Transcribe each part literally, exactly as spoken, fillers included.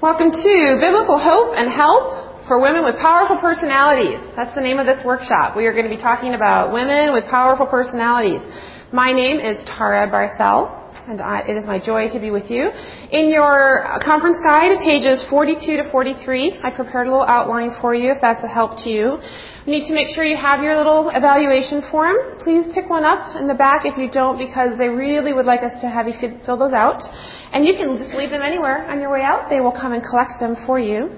Welcome to Biblical Hope and Help for Women with Powerful Personalities. That's the name of this workshop. We are going to be talking about women with powerful personalities. My name is Tara Barthel, and I, it is my joy to be with you. In your conference guide, pages forty-two to forty-three, I prepared a little outline for you if that's a help to you. You need to make sure you have your little evaluation form. Please pick one up in the back if you don't, because they really would like us to have you fill those out. And you can just leave them anywhere on your way out. They will come and collect them for you.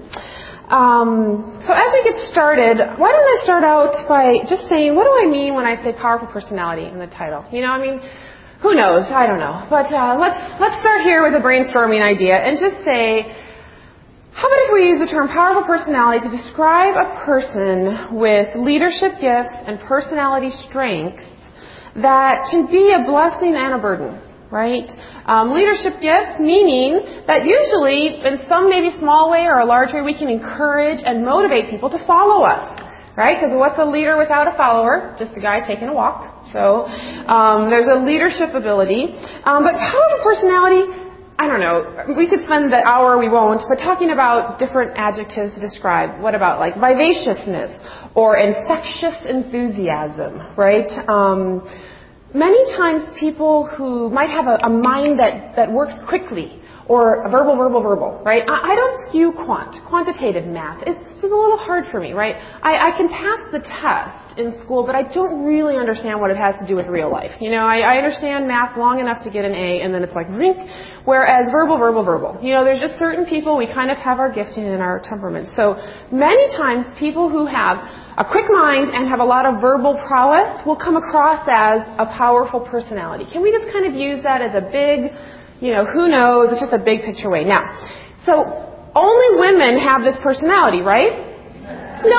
Um, so as we get started, why don't I start out by just saying, what do I mean when I say powerful personality in the title? You know, I mean, who knows? I don't know. But uh, let's let's start here with a brainstorming idea and just say, how about if we use the term powerful personality to describe a person with leadership gifts and personality strengths that can be a blessing and a burden, right? Um, leadership gifts meaning that usually in some maybe small way or a large way we can encourage and motivate people to follow us, right? Because what's a leader without a follower? Just a guy taking a walk. So um, there's a leadership ability. Um, but powerful personality, I don't know, we could spend the hour, we won't, but talking about different adjectives to describe. What about like vivaciousness or infectious enthusiasm, right? Um, many times people who might have a, a mind that, that works quickly or verbal, verbal, verbal, right? I, I don't skew quant, quantitative math. It's, it's a little hard for me, right? I, I can pass the test in school, but I don't really understand what it has to do with real life. You know, I, I understand math long enough to get an A, and then it's like, rink. Whereas verbal, verbal, verbal. You know, there's just certain people, we kind of have our gifting and our temperament. So many times people who have a quick mind and have a lot of verbal prowess will come across as a powerful personality. Can we just kind of use that as a big, you know, who knows, it's just a big picture way. Now, so only women have this personality, right? No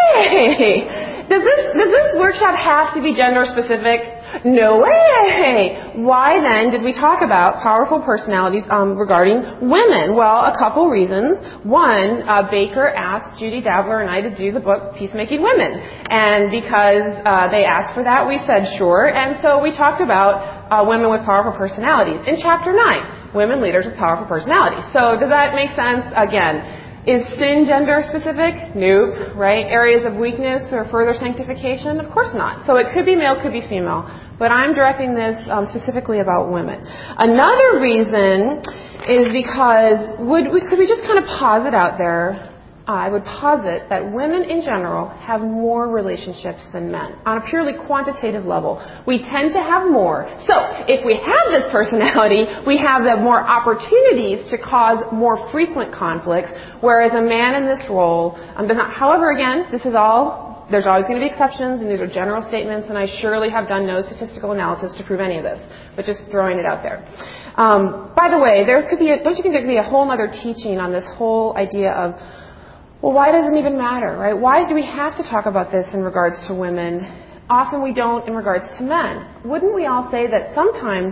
way! Does this, does this workshop have to be gender specific? No way! Why then did we talk about powerful personalities um, regarding women? Well, a couple reasons. One, uh, Baker asked Judy Davler and I to do the book Peacemaking Women. And because uh, they asked for that, we said sure. And so we talked about uh, women with powerful personalities. In chapter nine, women leaders with powerful personalities. So does that make sense? Again, is sin gender specific? Nope. Right? Areas of weakness or further sanctification? Of course not. So it could be male, could be female. But I'm directing this um, specifically about women. Another reason is because would we, could we just kind of posit out there, uh, I would posit that women in general have more relationships than men on a purely quantitative level. We tend to have more. So if we have this personality, we have the more opportunities to cause more frequent conflicts, whereas a man in this role um, does not. However, again, this is all, there's always going to be exceptions, and these are general statements, and I surely have done no statistical analysis to prove any of this, but just throwing it out there. Um, by the way, there could be, a, don't you think there could be a whole other teaching on this whole idea of, well, why does it even matter, right? Why do we have to talk about this in regards to women? Often we don't in regards to men. Wouldn't we all say that sometimes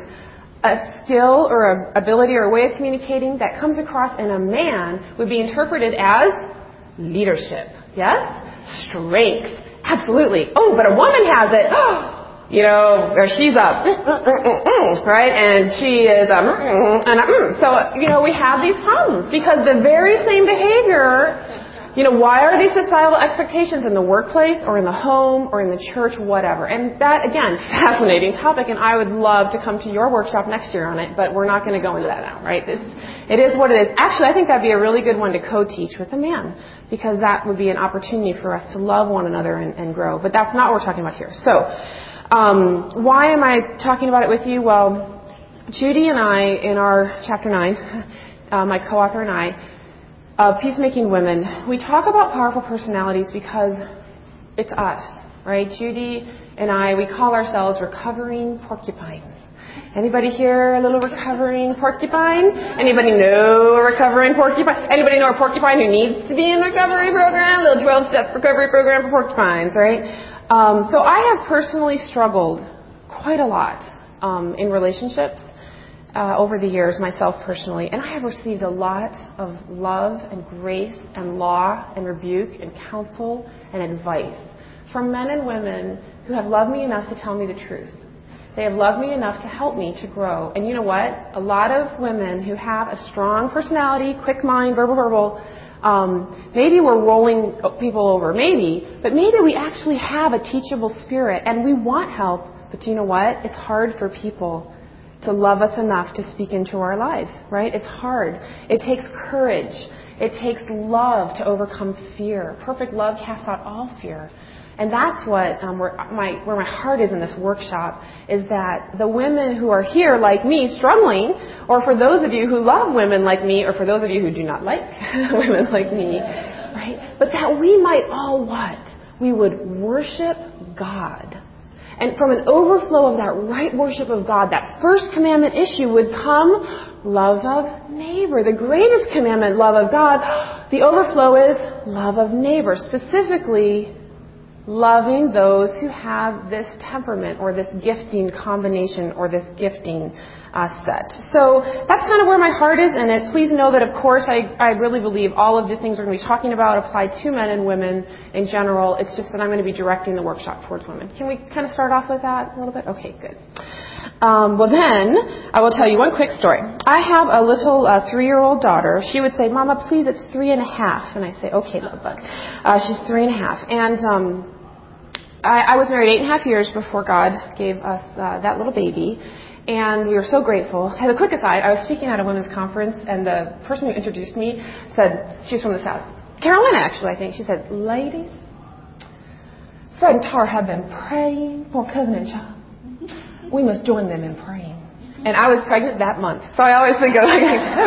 a skill or an ability or a way of communicating that comes across in a man would be interpreted as leadership? Yes? Strength. Absolutely. Oh, but a woman has it. You know, or she's up, right? And she is um, and um, so, you know, we have these problems because the very same behavior. You know, why are these societal expectations in the workplace or in the home or in the church, whatever? And that, again, fascinating topic, and I would love to come to your workshop next year on it, but we're not going to go into that now, right? It's, it is what it is. Actually, I think that'd be a really good one to co-teach with a man, because that would be an opportunity for us to love one another and, and grow. But that's not what we're talking about here. So, um, why am I talking about it with you? Well, Judy and I, in our chapter nine, uh, my co-author and I, Uh, Peacemaking Women, we talk about powerful personalities because it's us, right? Judy and I, we call ourselves recovering porcupines. Anybody here a little recovering porcupine? Anybody know a recovering porcupine? Anybody know a porcupine who needs to be in a recovery program? A little twelve-step recovery program for porcupines, right? Um, so I have personally struggled quite a lot um, in relationships. Uh, over the years, myself personally, and I have received a lot of love and grace and law and rebuke and counsel and advice from men and women who have loved me enough to tell me the truth. They have loved me enough to help me to grow. And you know what? A lot of women who have a strong personality, quick mind, verbal, verbal, um, maybe we're rolling people over, maybe, but maybe we actually have a teachable spirit and we want help. But do you know what? It's hard for people to love us enough to speak into our lives, right? It's hard. It takes courage. It takes love to overcome fear. Perfect love casts out all fear. And that's what um, where my where my heart is in this workshop, is that the women who are here like me struggling, or for those of you who love women like me, or for those of you who do not like women like me, right? But that we might all what? We would worship God. And from an overflow of that right worship of God, that first commandment issue would come love of neighbor. The greatest commandment, love of God. The overflow is love of neighbor. Specifically, loving those who have this temperament or this gifting combination or this gifting uh, set. So that's kind of where my heart is in it. Please know that, of course, I, I really believe all of the things we're going to be talking about apply to men and women in general. It's just that I'm going to be directing the workshop towards women. Can we kind of start off with that a little bit? Okay, good. Um, well, then, I will tell you one quick story. I have a little uh, three-year-old daughter. She would say, Mama, please, it's three and a half. And I say, okay, love bug. Uh, she's three and a half. And um, I, I was married eight and a half years before God gave us uh, that little baby. And we were so grateful. As a quick aside, I was speaking at a women's conference, and the person who introduced me said, she was from the South, Carolina, actually, I think. She said, ladies, Fred and Tara have been praying for a covenant child. We must join them in praying. And I was pregnant that month. So I always think of like,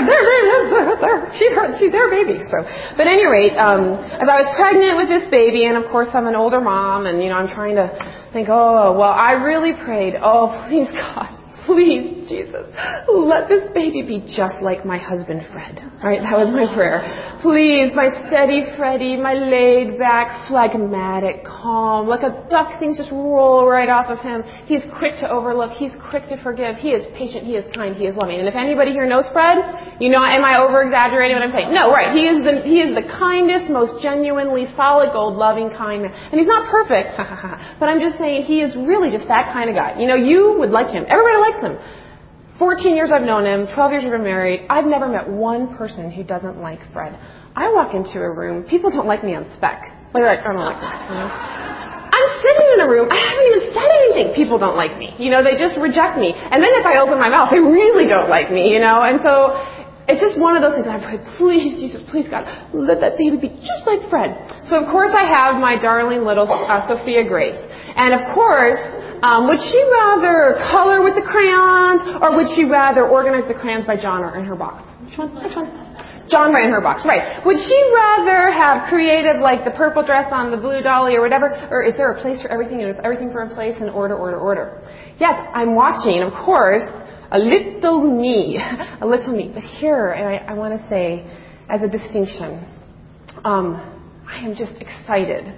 she's her, she's their baby. So, but at any rate, um, as I was pregnant with this baby, and of course I'm an older mom, and you know, I'm trying to think, oh, well, I really prayed, oh, please God, please, Jesus, let this baby be just like my husband, Fred. Right? That was my prayer. Please, my steady Freddie, my laid back, phlegmatic, calm, like a duck, things just roll right off of him. He's quick to overlook. He's quick to forgive. He is patient. He is kind. He is loving. And if anybody here knows Fred, you know, am I over-exaggerating what I'm saying? No, right. He is the, he is the kindest, most genuinely solid gold, loving, kind man. And he's not perfect, but I'm just saying he is really just that kind of guy. You know, you would like him. Everybody likes him. fourteen years I've known him, twelve years we've been married. I've never met one person who doesn't like Fred. I walk into a room, people don't like me on spec. They're like, I don't like that. You know? I'm sitting in a room, I haven't even said anything. People don't like me. You know, they just reject me. And then if I open my mouth, they really don't like me, you know. And so it's just one of those things. I pray, please, Jesus, please, God, let that baby be just like Fred. So of course I have my darling little uh, Sophia Grace. And of course, Um, would she rather color with the crayons, or would she rather organize the crayons by genre in her box? Which one? Which one? Genre in her box, right. Would she rather have creative, like the purple dress on the blue dolly or whatever, or is there a place for everything, and is everything for a place, and order, order, order? Yes, I'm watching, of course, a little me, a little me. But here, and I, I want to say, as a distinction, um, I am just excited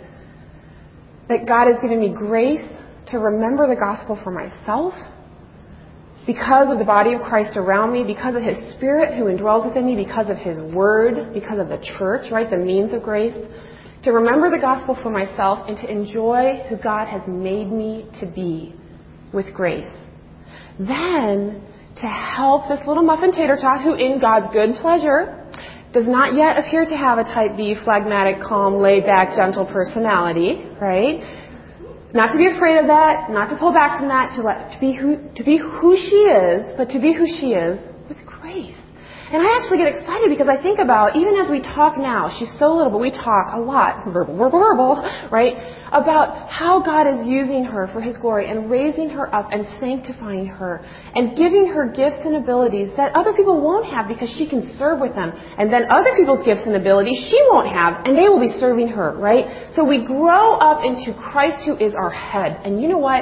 that God has given me grace to remember the gospel for myself, because of the body of Christ around me, because of His Spirit who indwells within me, because of His Word, because of the church, right, the means of grace, to remember the gospel for myself and to enjoy who God has made me to be with grace. Then, to help this little muffin tater tot who, in God's good pleasure, does not yet appear to have a type B, phlegmatic, calm, laid-back, gentle personality, right? Not to be afraid of that, not to pull back from that, to let to be who to be who she is, but to be who she is with grace. And I actually get excited because I think about, even as we talk now, she's so little, but we talk a lot, verbal, verbal, verbal, right, about how God is using her for His glory and raising her up and sanctifying her and giving her gifts and abilities that other people won't have because she can serve with them. And then other people's gifts and abilities she won't have, and they will be serving her, right? So we grow up into Christ who is our head. And you know what?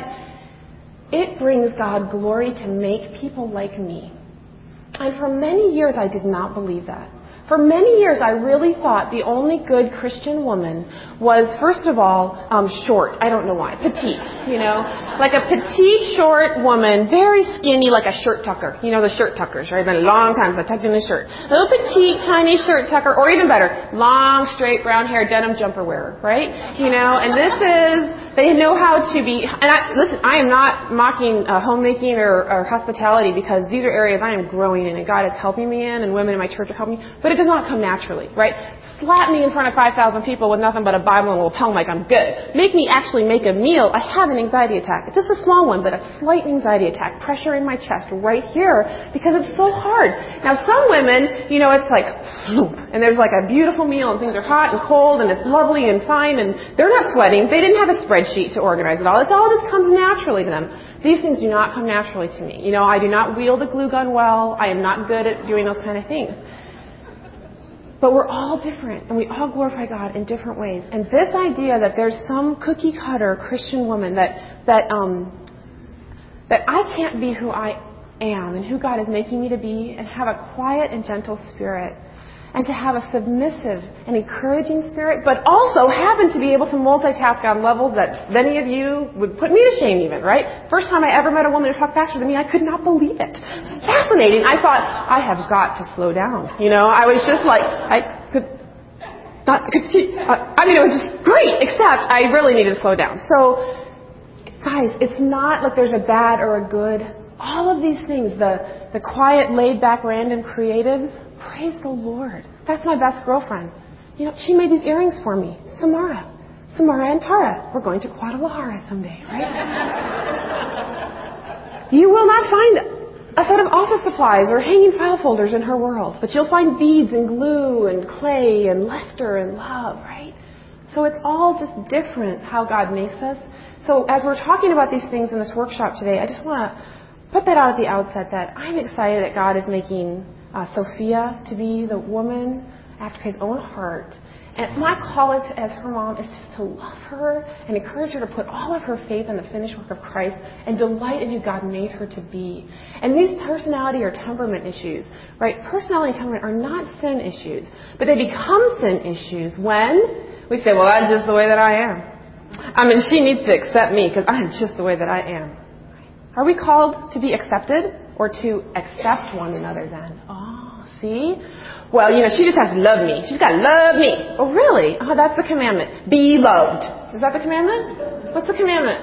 It brings God glory to make people like me. And for many years, I did not believe that. For many years, I really thought the only good Christian woman was, first of all, um, short. I don't know why. Petite, you know? Like a petite, short woman, very skinny, like a shirt tucker. You know the shirt tuckers, right? It's been a long time since I tucked in a shirt. Little petite, tiny shirt tucker, or even better, long, straight, brown hair, denim jumper wearer, right? You know, and this is, they know how to be, and I, listen, I am not mocking uh, homemaking or, or hospitality, because these are areas I am growing in and God is helping me in, and women in my church are helping me, but it does not come naturally, right? Slap me in front of five thousand people with nothing but a Bible and a lapel mic, I'm good. Make me actually make a meal, I have an anxiety attack. It's just a small one, but a slight anxiety attack, pressure in my chest right here, because it's so hard. Now some women, you know, it's like, floop, and there's like a beautiful meal and things are hot and cold and it's lovely and fine and they're not sweating. They didn't have a spreadsheet to organize it all. It all just comes naturally to them. These things do not come naturally to me. You know, I do not wield a glue gun well. I am not good at doing those kind of things. But we're all different, and we all glorify God in different ways. And this idea that there's some cookie cutter Christian woman that that um, that I can't be who I am and who God is making me to be, and have a quiet and gentle spirit, and to have a submissive and encouraging spirit, but also happen to be able to multitask on levels that many of you would put me to shame even, right? First time I ever met a woman who talked faster than me, I could not believe it. It's fascinating. I thought, I have got to slow down. You know, I was just like, I could not, could see, uh, I mean, it was just great, except I really needed to slow down. So, guys, it's not like there's a bad or a good. All of these things, the, the quiet, laid-back, random creatives, praise the Lord. That's my best girlfriend. You know, she made these earrings for me. Samara. Samara and Tara. We're going to Guadalajara someday, right? You will not find a set of office supplies or hanging file folders in her world, but you'll find beads and glue and clay and laughter and love, right? So it's all just different how God makes us. So as we're talking about these things in this workshop today, I just want to put that out at the outset that I'm excited that God is making uh, Sophia to be the woman after His own heart. And my call as, as her mom is just to love her and encourage her to put all of her faith in the finished work of Christ and delight in who God made her to be. And these personality or temperament issues, right? Personality and temperament are not sin issues, but they become sin issues when we say, well, that's just the way that I am. I mean, she needs to accept me because I'm just the way that I am. Are we called to be accepted or to accept one another then? Oh, see? Well, you know, she just has to love me. She's got to love me. Oh, really? Oh, that's the commandment. Be loved. Is that the commandment? What's the commandment?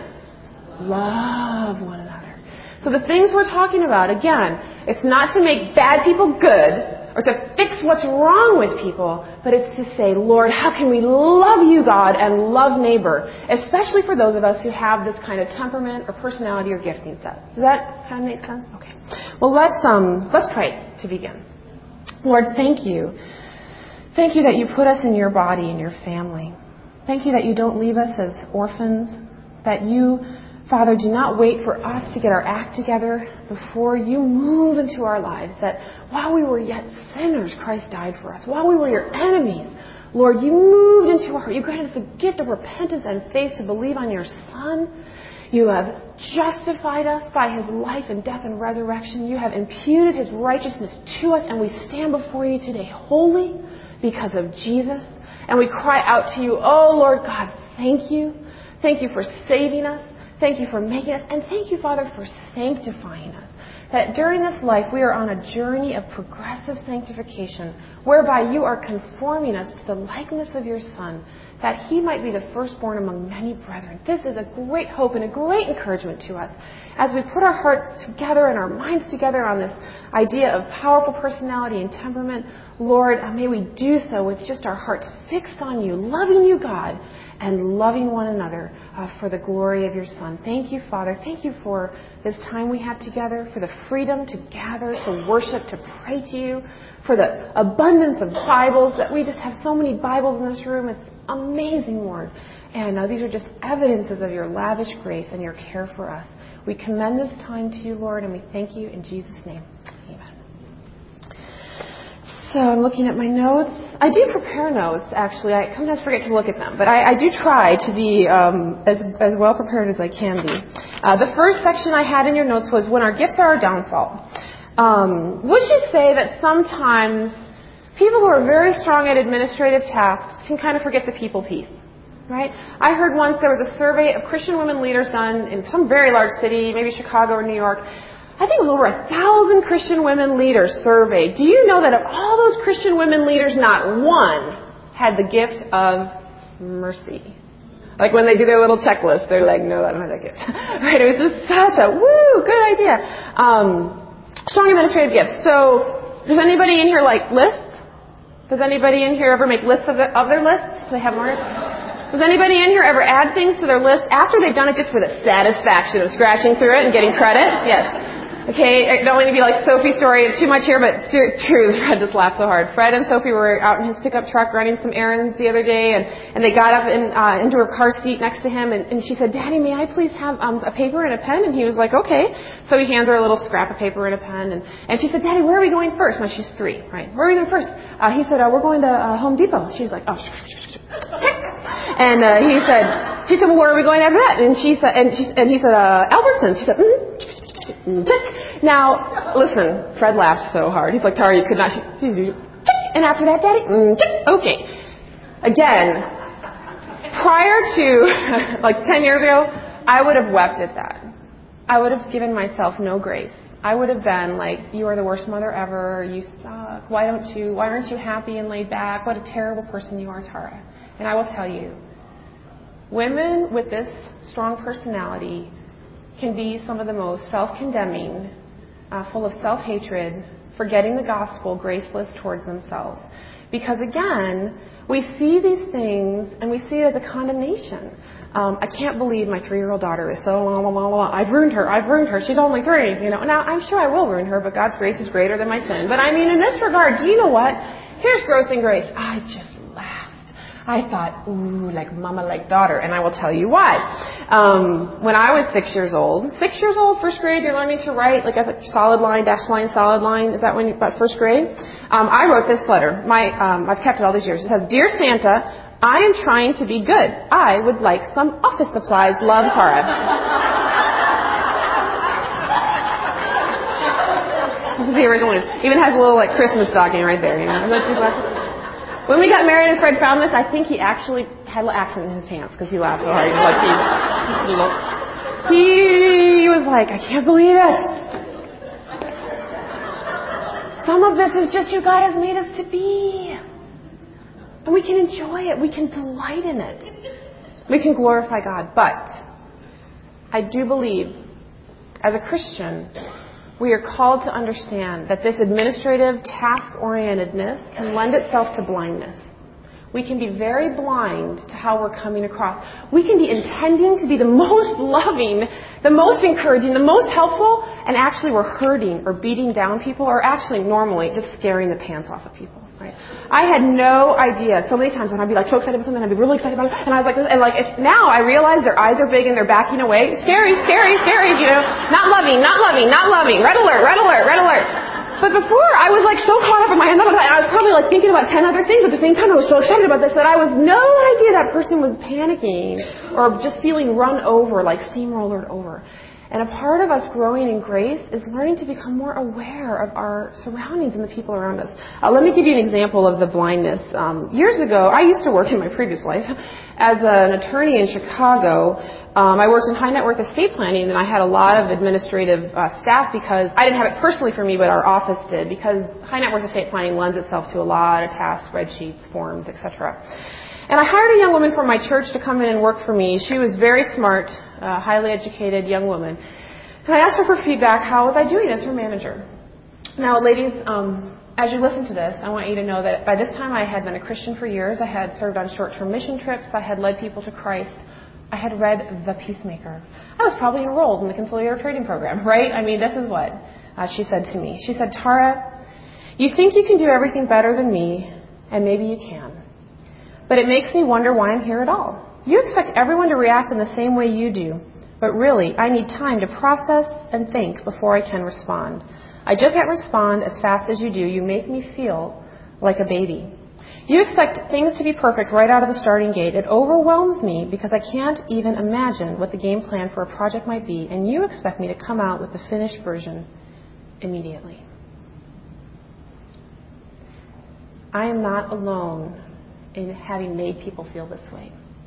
Love one another. So the things we're talking about, again, it's not to make bad people good or to fix what's wrong with people, but it's to say, Lord, how can we love you, God, and love neighbor, especially for those of us who have this kind of temperament or personality or gifting set. Does that kind of make sense? Okay. Well, let's um let's pray to begin. Lord, thank you. Thank you that you put us in your body and your family. Thank you that you don't leave us as orphans, that you, Father, do not wait for us to get our act together before you move into our lives, that while we were yet sinners, Christ died for us. While we were your enemies, Lord, you moved into our heart. You granted us the gift of repentance and faith to believe on your Son. You have justified us by his life and death and resurrection. You have imputed his righteousness to us, and we stand before you today holy because of Jesus. And we cry out to you, oh, Lord God, thank you. Thank you for saving us. Thank you for making us. And thank you, Father, for sanctifying us. That during this life we are on a journey of progressive sanctification, whereby you are conforming us to the likeness of your Son, that he might be the firstborn among many brethren. This is a great hope and a great encouragement to us. As we put our hearts together and our minds together on this idea of powerful personality and temperament, Lord, may we do so with just our hearts fixed on you, loving you, God, and loving one another uh, for the glory of your Son. Thank you, Father. Thank you for this time we have together, for the freedom to gather, to worship, to pray to you, for the abundance of Bibles, that we just have so many Bibles in this room. It's amazing, Lord. And uh, these are just evidences of your lavish grace and your care for us. We commend this time to you, Lord, and we thank you in Jesus' name. Amen. So I'm looking at my notes. I do prepare notes, actually. I sometimes forget to look at them, but I, I do try to be um, as, as well prepared as I can be. Uh, the first section I had in your notes was when our gifts are our downfall. Um, would you say that sometimes People who are very strong at administrative tasks can kind of forget the people piece, right? I heard once there was a survey of Christian women leaders done in some very large city, maybe Chicago or New York. I think it was over a thousand Christian women leaders surveyed. Do you know that of all those Christian women leaders, not one had the gift of mercy? Like when they do their little checklist, they're like, no, I don't have that gift. Right? It was just such a, woo, good idea. Um, strong administrative gifts. So, does anybody in here like lists? Does anybody in here ever make lists of, the, of their lists? Do they have more? Does anybody in here ever add things to their list after they've done it just for the satisfaction of scratching through it and getting credit? Yes. Okay, I don't want to be like Sophie's story, it's too much here, but true, Fred just laughed so hard. Fred and Sophie were out in his pickup truck running some errands the other day, and, and they got up in, uh, into her car seat next to him, and, and she said, Daddy, may I please have um, a paper and a pen? And he was like, okay. So he hands her a little scrap of paper and a pen, and, and she said, Daddy, where are we going first? Now, she's three, right? Where are we going first? Uh, he said, uh, we're going to uh, Home Depot. She's like, oh, check. And uh, he said, she said, well, where are we going after that? And she said, and, she, and he said, uh, Albertsons. She said, mm-hmm. Now, listen, Fred laughed so hard. He's like, Tara, you could not. And after that, Daddy? Okay. Again, prior to like ten years ago, I would have wept at that. I would have given myself no grace. I would have been like, you are the worst mother ever. You suck. Why don't you, why aren't you happy and laid back? What a terrible person you are, Tara. And I will tell you, women with this strong personality can be some of the most self-condemning, uh, full of self-hatred, forgetting the gospel, graceless towards themselves. Because again, we see these things and we see it as a condemnation. Um, I can't believe my three-year-old daughter is so blah, blah, blah, blah. I've ruined her. I've ruined her. She's only three. You know. Now, I'm sure I will ruin her, but God's grace is greater than my sin. But I mean, in this regard, do you know what? Here's growth in grace. I just laughed. I thought, ooh, like mama, like daughter. And I will tell you why. Um, when I was six years old, six years old, first grade, you're learning to write, like a solid line, dash line, solid line. Is that when you, about first grade? Um, I wrote this letter. My, um, I've kept it all these years. It says, Dear Santa, I am trying to be good. I would like some office supplies. Love, Tara. This is the original one. Even has a little like Christmas stocking right there. You know? When we got married and Fred found this, I think he actually had an accent in his pants because he laughed so hard. He was like, he, he was like, I can't believe it. Some of this is just who God has made us to be. And we can enjoy it. We can delight in it. We can glorify God. But I do believe, as a Christian, we are called to understand that this administrative task-orientedness can lend itself to blindness. We can be very blind to how we're coming across. We can be intending to be the most loving, the most encouraging, the most helpful, and actually we're hurting or beating down people, or actually normally just scaring the pants off of people. Right? I had no idea. So many times when I'd be like so excited about something, I'd be really excited about it, and I was like, and like if now I realize their eyes are big and they're backing away. Scary, scary, scary. You know, not loving, not loving, not loving. Red alert, red alert, red alert. But before, I was like so caught up in my head, and I was probably like thinking about ten other things at the same time. I was so excited about this that I was no idea that person was panicking or just feeling run over, like steamrollered over. And a part of us growing in grace is learning to become more aware of our surroundings and the people around us. Uh, let me give you an example of the blindness. Um, years ago, I used to work in my previous life as an attorney in Chicago. Um, I worked in high net worth estate planning, and I had a lot of administrative uh, staff because I didn't have it personally for me, but our office did, because high net worth estate planning lends itself to a lot of tasks, spreadsheets, forms, et cetera. And I hired a young woman from my church to come in and work for me. She was very smart, uh, highly educated young woman. And I asked her for feedback. How was I doing as her manager? Now, ladies, um, as you listen to this, I want you to know that by this time I had been a Christian for years. I had served on short-term mission trips. I had led people to Christ. I had read The Peacemaker. I was probably enrolled in the Conciliator Trading Program, right? I mean, this is what uh, she said to me. She said, Tara, you think you can do everything better than me, and maybe you can. But it makes me wonder why I'm here at all. You expect everyone to react in the same way you do. But really, I need time to process and think before I can respond. I just can't respond as fast as you do. You make me feel like a baby. You expect things to be perfect right out of the starting gate. It overwhelms me because I can't even imagine what the game plan for a project might be, and you expect me to come out with the finished version immediately. I am not alone in having made people feel this way.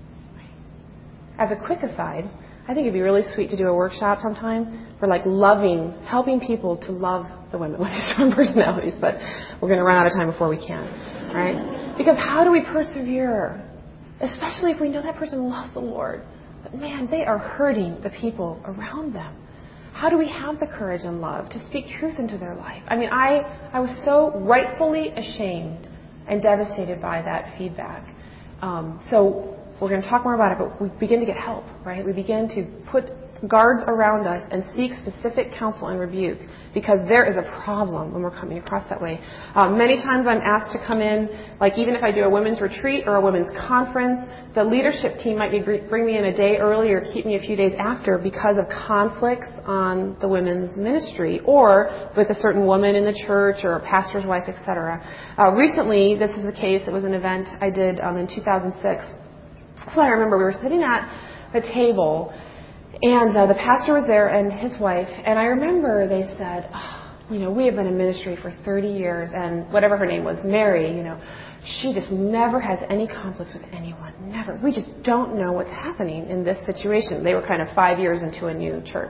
As a quick aside, I think it'd be really sweet to do a workshop sometime for like loving, helping people to love the women with these strong personalities, but we're going to run out of time before we can, right? Because how do we persevere? Especially if we know that person loves the Lord. But man, they are hurting the people around them. How do we have the courage and love to speak truth into their life? I mean, I, I was so rightfully ashamed and devastated by that feedback. Um, so we're going to talk more about it, but we begin to get help, right? We begin to put guards around us and seek specific counsel and rebuke because there is a problem when we're coming across that way. Um, many times I'm asked to come in, like even if I do a women's retreat or a women's conference, the leadership team might be bring me in a day early or keep me a few days after because of conflicts on the women's ministry or with a certain woman in the church or a pastor's wife, et cetera. Uh, recently, this is the case. It was an event I did um, in two thousand six. So I remember we were sitting at the table, and uh, the pastor was there and his wife, and I remember they said, oh, you know, we have been in ministry for thirty years, and whatever her name was, Mary, you know, she just never has any conflicts with anyone, never. We just don't know what's happening in this situation. They were kind of five years into a new church.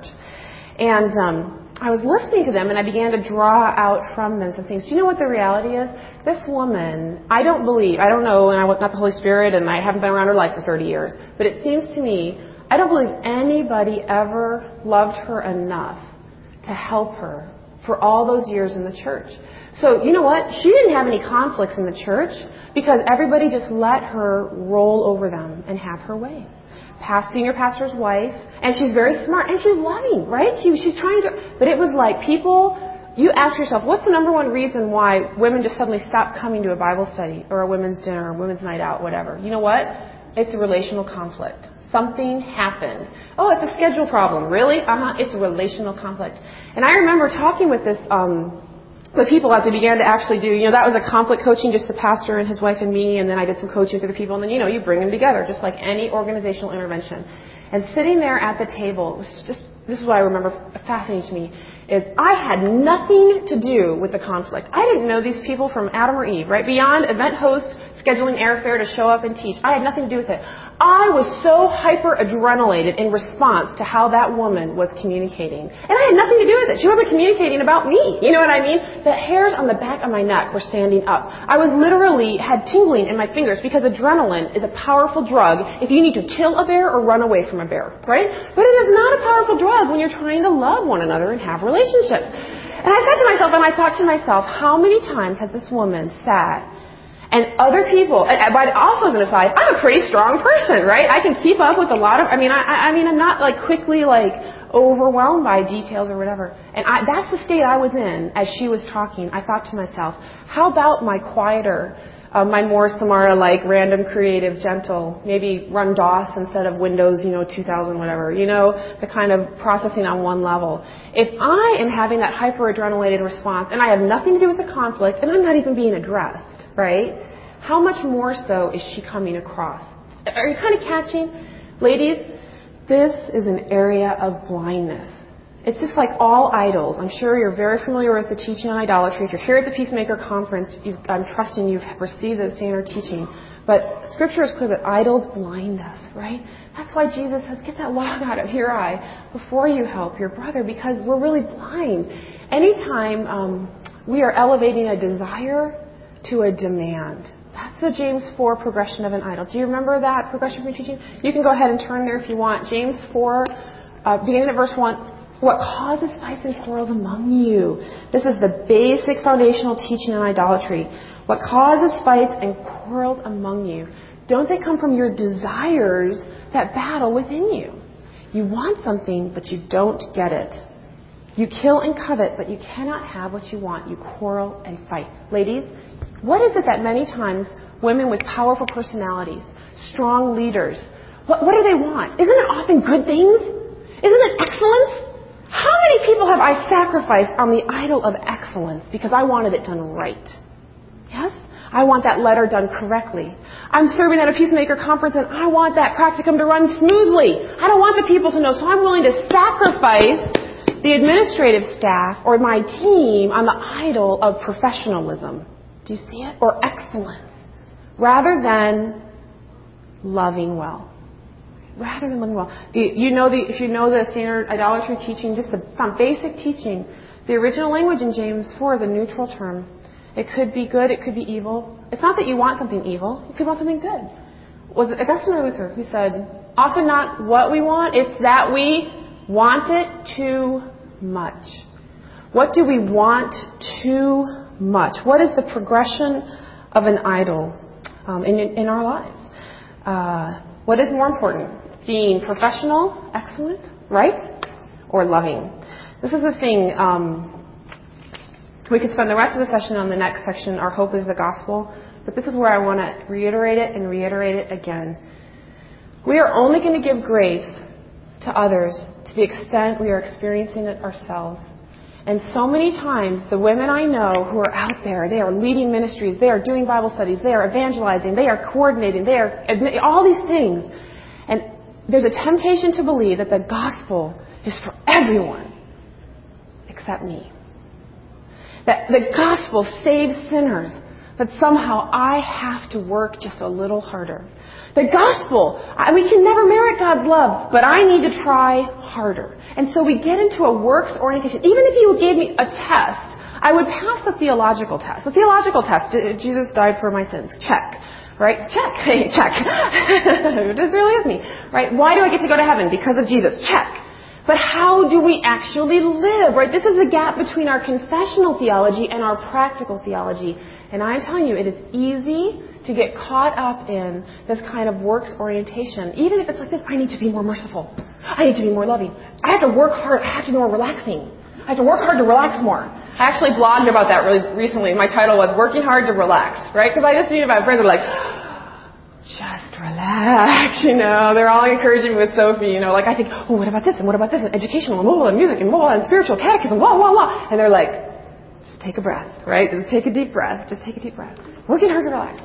And um, I was listening to them, and I began to draw out from them some things. Do you know what the reality is? This woman, I don't believe, I don't know, and I'm not the Holy Spirit, and I haven't been around her life for thirty years, but it seems to me, I don't believe anybody ever loved her enough to help her for all those years in the church. So, you know what? She didn't have any conflicts in the church because everybody just let her roll over them and have her way. Past senior pastor's wife, and she's very smart, and she's loving, right? She, she's trying to, but it was like people, you ask yourself, what's the number one reason why women just suddenly stop coming to a Bible study or a women's dinner or a women's night out, whatever? You know what? It's a relational conflict. Something happened. Oh, it's a schedule problem. Really? Uh-huh. It's a relational conflict. And I remember talking with this, um, with people as we began to actually do, you know, that was a conflict coaching, just the pastor and his wife and me, and then I did some coaching for the people, and then, you know, you bring them together, just like any organizational intervention. And sitting there at the table, it was just, this is what I remember fascinating to me, is I had nothing to do with the conflict. I didn't know these people from Adam or Eve, right? Beyond event host, scheduling airfare to show up and teach. I had nothing to do with it. I was so hyper-adrenalated in response to how that woman was communicating. And I had nothing to do with it. She wasn't communicating about me. You know what I mean? The hairs on the back of my neck were standing up. I was literally, had tingling in my fingers because adrenaline is a powerful drug if you need to kill a bear or run away from a bear, right? But it is not a powerful drug when you're trying to love one another and have relationships. And I said to myself, and I thought to myself, how many times has this woman sat and other people, but also as an aside, I'm a pretty strong person, right? I can keep up with a lot of, I mean, I, I mean, I'm not like quickly like overwhelmed by details or whatever. And I, that's the state I was in as she was talking. I thought to myself, how about my quieter, uh, my more Samara-like, random, creative, gentle, maybe run DOS instead of Windows, you know, two thousand, whatever, you know, the kind of processing on one level. If I am having that hyper-adrenalated response and I have nothing to do with the conflict and I'm not even being addressed, right? How much more so is she coming across? Are you kind of catching? Ladies, this is an area of blindness. It's just like all idols. I'm sure you're very familiar with the teaching on idolatry. If you're here at the Peacemaker Conference, you've, I'm trusting you've received the standard teaching. But Scripture is clear that idols blind us, right? That's why Jesus says, get that log out of your eye before you help your brother, because we're really blind. Anytime um, we are elevating a desire to a demand. That's the James four progression of an idol. Do you remember that progression from teaching? You can go ahead and turn there if you want. James four, uh, beginning at verse one. What causes fights and quarrels among you? This is the basic foundational teaching on idolatry. What causes fights and quarrels among you? Don't they come from your desires that battle within you? You want something, but you don't get it. You kill and covet, but you cannot have what you want. You quarrel and fight. Ladies, what is it that many times women with powerful personalities, strong leaders, what, what do they want? Isn't it often good things? Isn't it excellence? How many people have I sacrificed on the idol of excellence because I wanted it done right? Yes? I want that letter done correctly. I'm serving at a Peacemaker Conference and I want that practicum to run smoothly. I don't want the people to know, so I'm willing to sacrifice the administrative staff or my team on the idol of professionalism. Do you see it? Or excellence. Rather than loving well. Rather than living well. The, you know the, if you know the standard idolatry teaching, just the some basic teaching, the original language in James four is a neutral term. It could be good, it could be evil. It's not that you want something evil, you could want something good. Was it Augustine or Luther who said, often not what we want, it's that we want it too much. What do we want too much? What is the progression of an idol um, in, in our lives? Uh, what is more important? Being professional, excellent, right? Or loving? This is the thing. Um, we could spend the rest of the session on the next section, Our Hope is the Gospel. But this is where I want to reiterate it and reiterate it again. We are only going to give grace to others to the extent we are experiencing it ourselves. And so many times, the women I know who are out there, they are leading ministries, they are doing Bible studies, they are evangelizing, they are coordinating, they are admitting, all these things. And there's a temptation to believe that the gospel is for everyone except me. That the gospel saves sinners, that somehow I have to work just a little harder. The gospel, I, we can never merit God's love, but I need to try harder. And so we get into a works orientation. Even if you gave me a test, I would pass the theological test. The theological test, Jesus died for my sins. Check. Right? Check. Hey, check. This really is me. Right? Why do I get to go to heaven? Because of Jesus. Check. But how do we actually live, right? This is the gap between our confessional theology and our practical theology. And I'm telling you, it is easy to get caught up in this kind of works orientation. Even if it's like this, I need to be more merciful. I need to be more loving. I have to work hard. I have to be more relaxing. I have to work hard to relax more. I actually blogged about that really recently. My title was Working Hard to Relax, right? Because I just see my friends are like, just relax, you know. They're all encouraging me with Sophie, you know, like I think, oh, what about this and what about this and educational and blah, and music and blah, and spiritual catechism, blah, blah, blah. And they're like, just take a breath, right? Just take a deep breath. Just take a deep breath. Working hard to relax.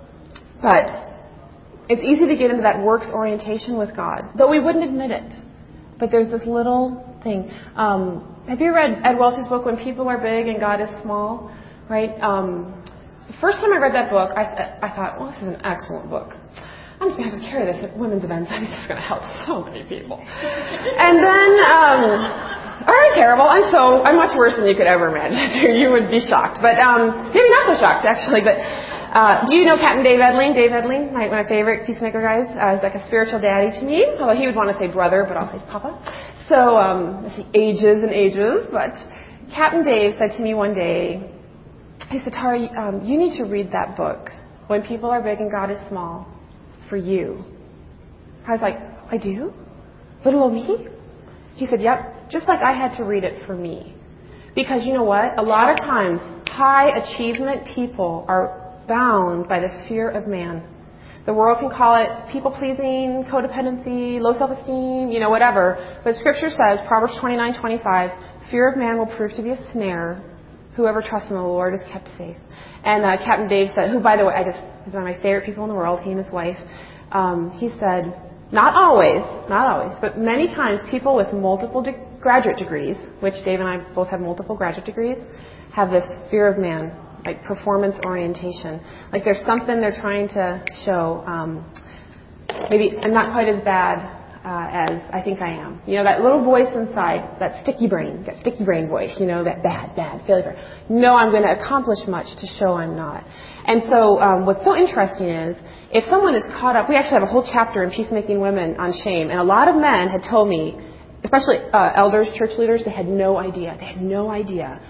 But it's easy to get into that works orientation with God, though we wouldn't admit it. But there's this little thing. Um, have you read Ed Welch's book, When People Are Big and God is Small? Right? Um, the first time I read that book, I, I thought, well, this is an excellent book. I'm just going to have to carry this at women's events. I mean, this is going to help so many people. And then, um, all right, terrible. I'm so, I'm much worse than you could ever imagine. You would be shocked. But um, maybe not so shocked, actually. But uh, do you know Captain Dave Edling? Dave Edling, my, my favorite Peacemaker guys, uh, is like a spiritual daddy to me. Although he would want to say brother, but I'll say Papa. So, um, let's see, ages and ages. But Captain Dave said to me one day, he said, Tara, um, you need to read that book, When People Are Big and God is Small, for you. I was like, I do? Little old me? He said, yep, just like I had to read it for me. Because you know what? A lot of times, high achievement people are bound by the fear of man. The world can call it people-pleasing, codependency, low self-esteem, you know, whatever. But Scripture says, Proverbs twenty-nine twenty-five, fear of man will prove to be a snare. Whoever trusts in the Lord is kept safe. And uh, Captain Dave said, who, by the way, I just is one of my favorite people in the world, he and his wife, um, he said, not always, not always, but many times people with multiple de- graduate degrees, which Dave and I both have multiple graduate degrees, have this fear of man, like performance orientation. Like there's something they're trying to show. Um, maybe I'm not quite as bad Uh, as I think I am. You know, that little voice inside, that sticky brain, that sticky brain voice, you know, that bad, bad failure. No, I'm going to accomplish much to show I'm not. And so um, what's so interesting is, if someone is caught up, we actually have a whole chapter in Peacemaking Women on shame, and a lot of men had told me, especially uh, elders, church leaders, they had no idea. They had no idea.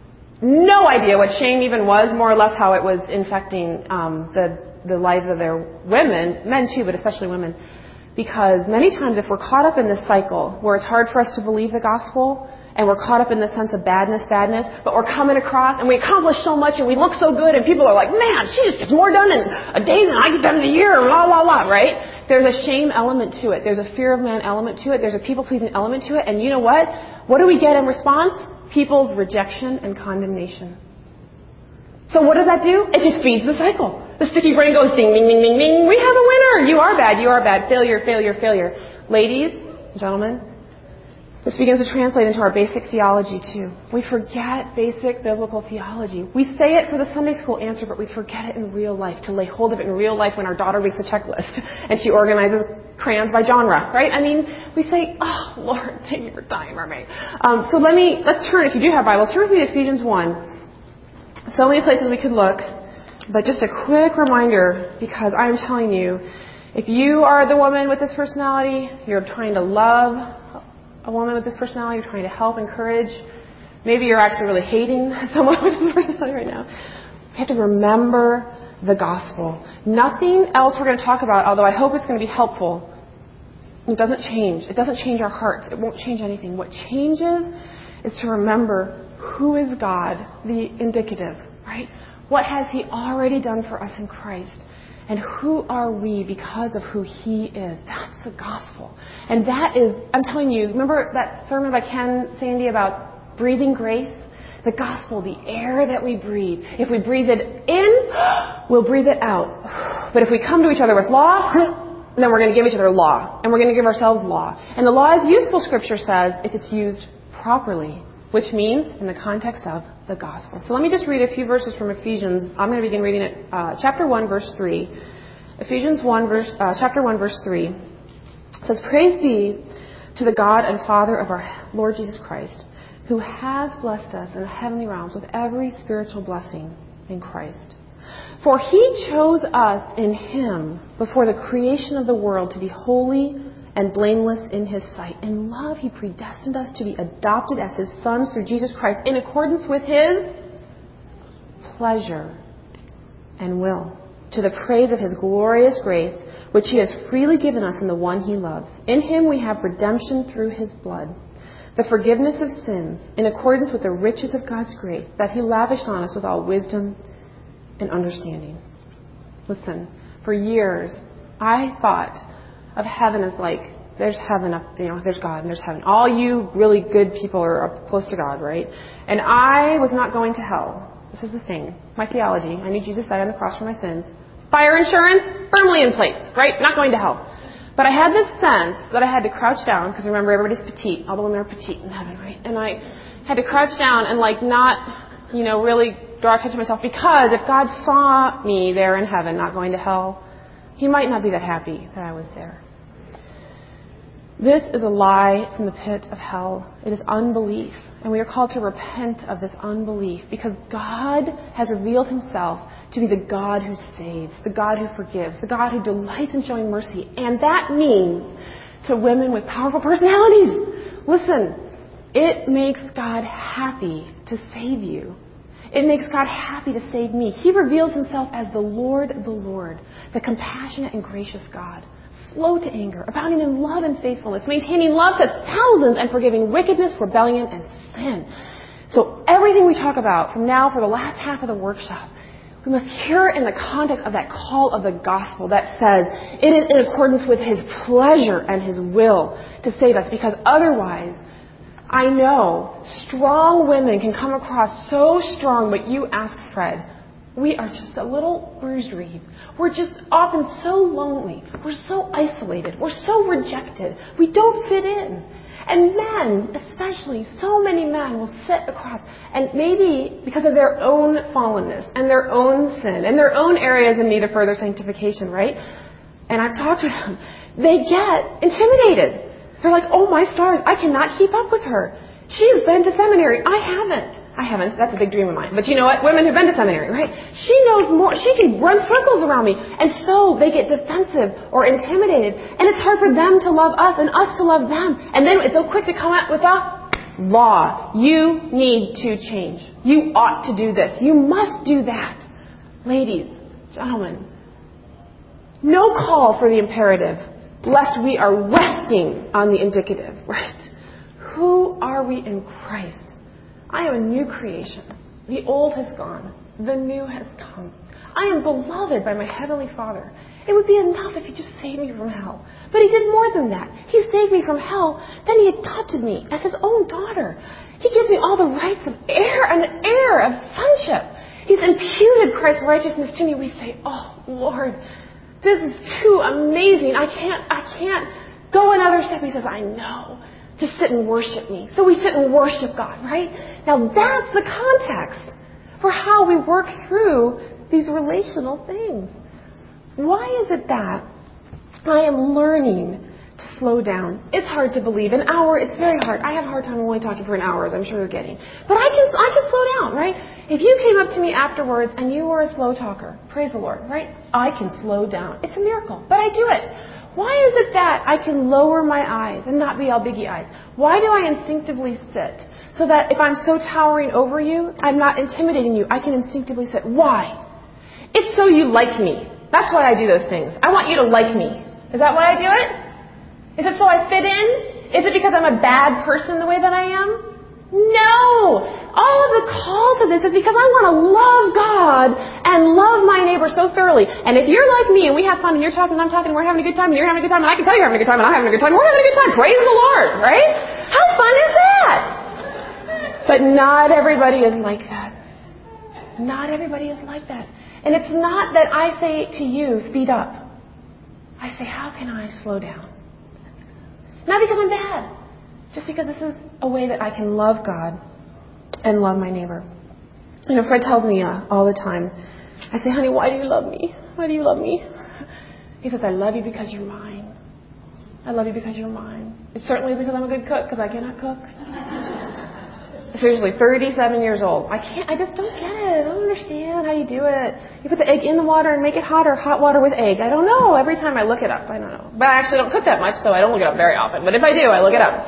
No idea what shame even was, more or less how it was infecting um, the, the lives of their women, men too, but especially women. Because many times if we're caught up in this cycle where it's hard for us to believe the gospel and we're caught up in the sense of badness, badness, but we're coming across and we accomplish so much and we look so good and people are like, man, she just gets more done in a day than I get done in a year, blah, blah, blah, right? There's a shame element to it. There's a fear of man element to it. There's a people-pleasing element to it. And you know what? What do we get in response? People's rejection and condemnation. So what does that do? It just feeds the cycle. The sticky brain goes ding, ding, ding, ding, ding. We have a winner. You are bad. You are bad. Failure, failure, failure. Ladies, gentlemen, This begins to translate into our basic theology, too. We forget basic biblical theology. We say it for the Sunday school answer, but we forget it in real life, to lay hold of it in real life when our daughter makes a checklist and she organizes crayons by genre, right? I mean, we say, oh, Lord, thank you for dying for me. Um, so let me, let's turn, if you do have Bibles, turn with me to Ephesians one. So many places we could look, but just a quick reminder, because I'm telling you, if you are the woman with this personality, you're trying to love a woman with this personality, you're trying to help, encourage. Maybe you're actually really hating someone with this personality right now. We have to remember the gospel. Nothing else we're going to talk about, although I hope it's going to be helpful, it doesn't change. It doesn't change our hearts. It won't change anything. What changes is to remember who is God, the indicative, right? What has He already done for us in Christ? And who are we because of who He is? That's the gospel. And that is, I'm telling you, remember that sermon by Ken Sandy about breathing grace? The gospel, the air that we breathe. If we breathe it in, we'll breathe it out. But if we come to each other with law, then we're going to give each other law. And we're going to give ourselves law. And the law is useful, Scripture says, if it's used properly, which means in the context of the gospel. So let me just read a few verses from Ephesians. I'm going to begin reading it, uh, chapter one, verse three. Ephesians one, verse, uh, chapter one, verse three. It says, "Praise be to the God and Father of our Lord Jesus Christ, who has blessed us in the heavenly realms with every spiritual blessing in Christ. For He chose us in Him before the creation of the world to be holy and blameless in His sight. In love, He predestined us to be adopted as His sons through Jesus Christ in accordance with His pleasure and will, to the praise of His glorious grace, which He has freely given us in the one He loves. In Him we have redemption through His blood, the forgiveness of sins, in accordance with the riches of God's grace that He lavished on us with all wisdom and understanding." Listen, for years I thought of heaven as like, there's heaven up, you know, there's God and there's heaven. All you really good people are up close to God, right? And I was not going to hell. This is the thing. My theology, I knew Jesus died on the cross for my sins. Fire insurance, firmly in place, right? Not going to hell. But I had this sense that I had to crouch down, because remember, everybody's petite. All the women are petite in heaven, right? And I had to crouch down and like not, you know, really draw attention to myself, because if God saw me there in heaven, not going to hell, He might not be that happy that I was there. This is a lie from the pit of hell. It is unbelief. And we are called to repent of this unbelief, because God has revealed Himself to be the God who saves, the God who forgives, the God who delights in showing mercy. And that means to women with powerful personalities. Listen, it makes God happy to save you. It makes God happy to save me. He reveals Himself as the Lord, the Lord, the compassionate and gracious God, slow to anger, abounding in love and faithfulness, maintaining love to thousands, and forgiving wickedness, rebellion, and sin. So everything we talk about from now for the last half of the workshop, we must hear in the context of that call of the gospel that says it is in accordance with His pleasure and His will to save us, because otherwise, I know strong women can come across so strong, but you ask Fred, we are just a little bruised reed. We're just often so lonely. We're so isolated. We're so rejected. We don't fit in. And men, especially, so many men will sit across, and maybe because of their own fallenness and their own sin and their own areas in need of further sanctification, right? And I've talked to them. They get intimidated. They're like, oh my stars, I cannot keep up with her. She has been to seminary. I haven't. I haven't. That's a big dream of mine. But you know what? Women who've been to seminary, right? She knows more. She can run circles around me. And so they get defensive or intimidated. And it's hard for them to love us and us to love them. And then they're quick to come out with a law. You need to change. You ought to do this. You must do that. Ladies, gentlemen, no call for the imperative, lest we are resting on the indicative, right? Who are we in Christ? I am a new creation. The old has gone. The new has come. I am beloved by my Heavenly Father. It would be enough if He just saved me from hell. But He did more than that. He saved me from hell. Then He adopted me as His own daughter. He gives me all the rights of heir and the heir of sonship. He's imputed Christ's righteousness to me. We say, oh, Lord, this is too amazing. I can't, I can't go another step. He says, I know. to sit and worship me. So we sit and worship God, right? Now that's the context for how we work through these relational things. Why is it that I am learning to slow down? It's hard to believe. An hour, it's very hard. I have a hard time only talking for an hour, as I'm sure you're getting. But I can, I can slow down, right? If you came up to me afterwards and you were a slow talker, praise the Lord, right? I can slow down. It's a miracle, but I do it. Why is it that I can lower my eyes and not be all biggie eyes? Why do I instinctively sit? So that if I'm so towering over you, I'm not intimidating you. I can instinctively sit. Why? It's so you like me. That's why I do those things. I want you to like me. Is that why I do it? Is it so I fit in? Is it because I'm a bad person the way that I am? No! All of the call to this is because I want to love God and love my neighbor so thoroughly. And if you're like me and we have fun and you're talking and I'm talking and we're having a good time and you're having a good time and I can tell you're having a good time and I'm having a good time and we're having a good time, praise the Lord, right? How fun is that? But not everybody is like that. Not everybody is like that. And it's not that I say to you, speed up. I say, how can I slow down? Not because I'm bad. Just because this is a way that I can love God and love my neighbor. You know, Fred tells me uh, all the time, I say, honey, why do you love me? Why do you love me? He says, I love you because you're mine. I love you because you're mine. It certainly is because I'm a good cook, because I cannot cook. Seriously, thirty-seven years old. I can't, I just don't get it. I don't understand how you do it. You put the egg in the water and make it hot, or hot water with egg. I don't know. Every time I look it up, I don't know. But I actually don't cook that much, so I don't look it up very often. But if I do, I look it up.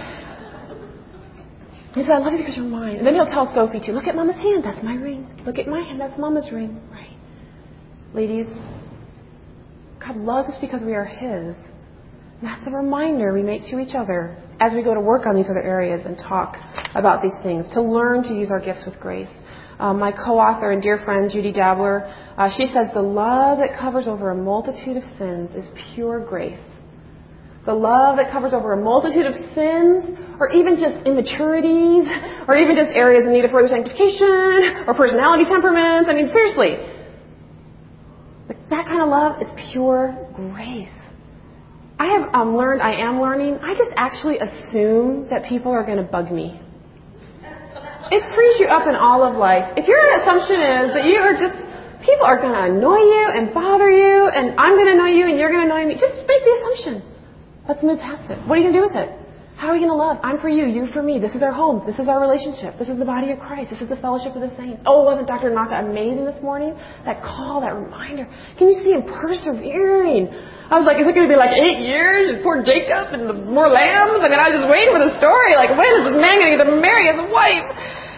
He said, I love you because you're mine. And then he'll tell Sophie, too, look at Mama's hand. That's my ring. Look at my hand. That's Mama's ring. Right. Ladies, God loves us because we are His. And that's a reminder we make to each other as we go to work on these other areas and talk about these things, to learn to use our gifts with grace. Um, my co-author and dear friend, Judy Dabler, uh, she says, the love that covers over a multitude of sins is pure grace. The love that covers over a multitude of sins, or even just immaturities, or even just areas in need of further sanctification, or personality temperaments. I mean, seriously. That kind of love is pure grace. I have um, learned, I am learning, I just actually assume that people are going to bug me. It frees you up in all of life. If your assumption is that you are just, people are going to annoy you and bother you, and I'm going to annoy you and you're going to annoy me, just make the assumption. Let's move past it. What are you going to do with it? How are we going to love? I'm for you, you for me. This is our home. This is our relationship. This is the body of Christ. This is the fellowship of the saints. Oh, wasn't Doctor Naka amazing this morning? That call, that reminder. Can you see him persevering? I was like, is it going to be like eight years and poor Jacob and the more lambs? I mean, I was just waiting for the story. Like, when is this man going to get to marry his wife?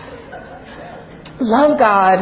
Love God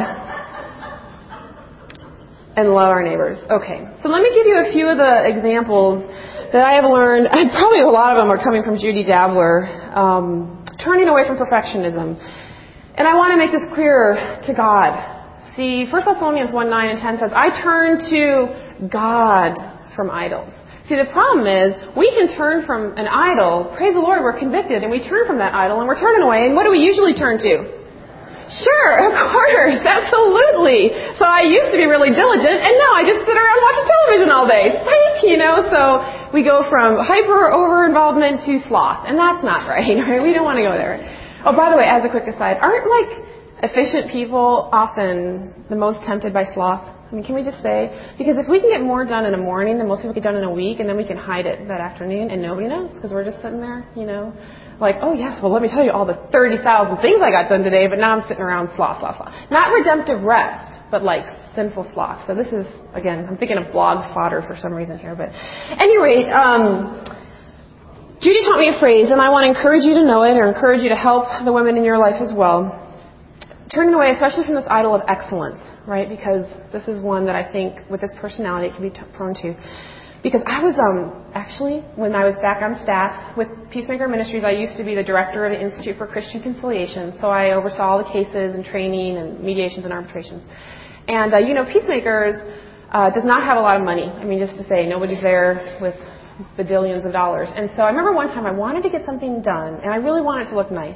and love our neighbors. Okay, so let me give you a few of the examples that I have learned. Probably a lot of them are coming from Judy Dabler. Um, turning away from perfectionism. And I want to make this clearer to God. See, First Thessalonians one, nine and ten says, I turn to God from idols. See, the problem is, we can turn from an idol, praise the Lord, we're convicted, and we turn from that idol, and we're turning away, and what do we usually turn to? Sure, of course, absolutely. So I used to be really diligent, and now I just sit around watching television all day. Psych, you know, so we go from hyper over-involvement to sloth, and that's not right, right? We don't want to go there. Oh, by the way, as a quick aside, aren't, like, efficient people often the most tempted by sloth? I mean, can we just say? Because if we can get more done in a morning than most people get done in a week, and then we can hide it that afternoon, and nobody knows, because we're just sitting there, you know, like, oh, yes, well, let me tell you all the thirty thousand things I got done today, but now I'm sitting around sloth, sloth, sloth. Not redemptive rest, but like sinful sloth. So this is, again, I'm thinking of blog fodder for some reason here. But at any rate, um, Judy taught me a phrase, and I want to encourage you to know it or encourage you to help the women in your life as well. Turning away, especially from this idol of excellence, right? Because this is one that I think with this personality it can be t- prone to. Because I was um, actually, when I was back on staff with Peacemaker Ministries, I used to be the director of the Institute for Christian Conciliation. So I oversaw all the cases and training and mediations and arbitrations. And, uh, you know, Peacemakers uh, does not have a lot of money. I mean, just to say, nobody's there with badillions of dollars. And so I remember one time I wanted to get something done, and I really wanted it to look nice.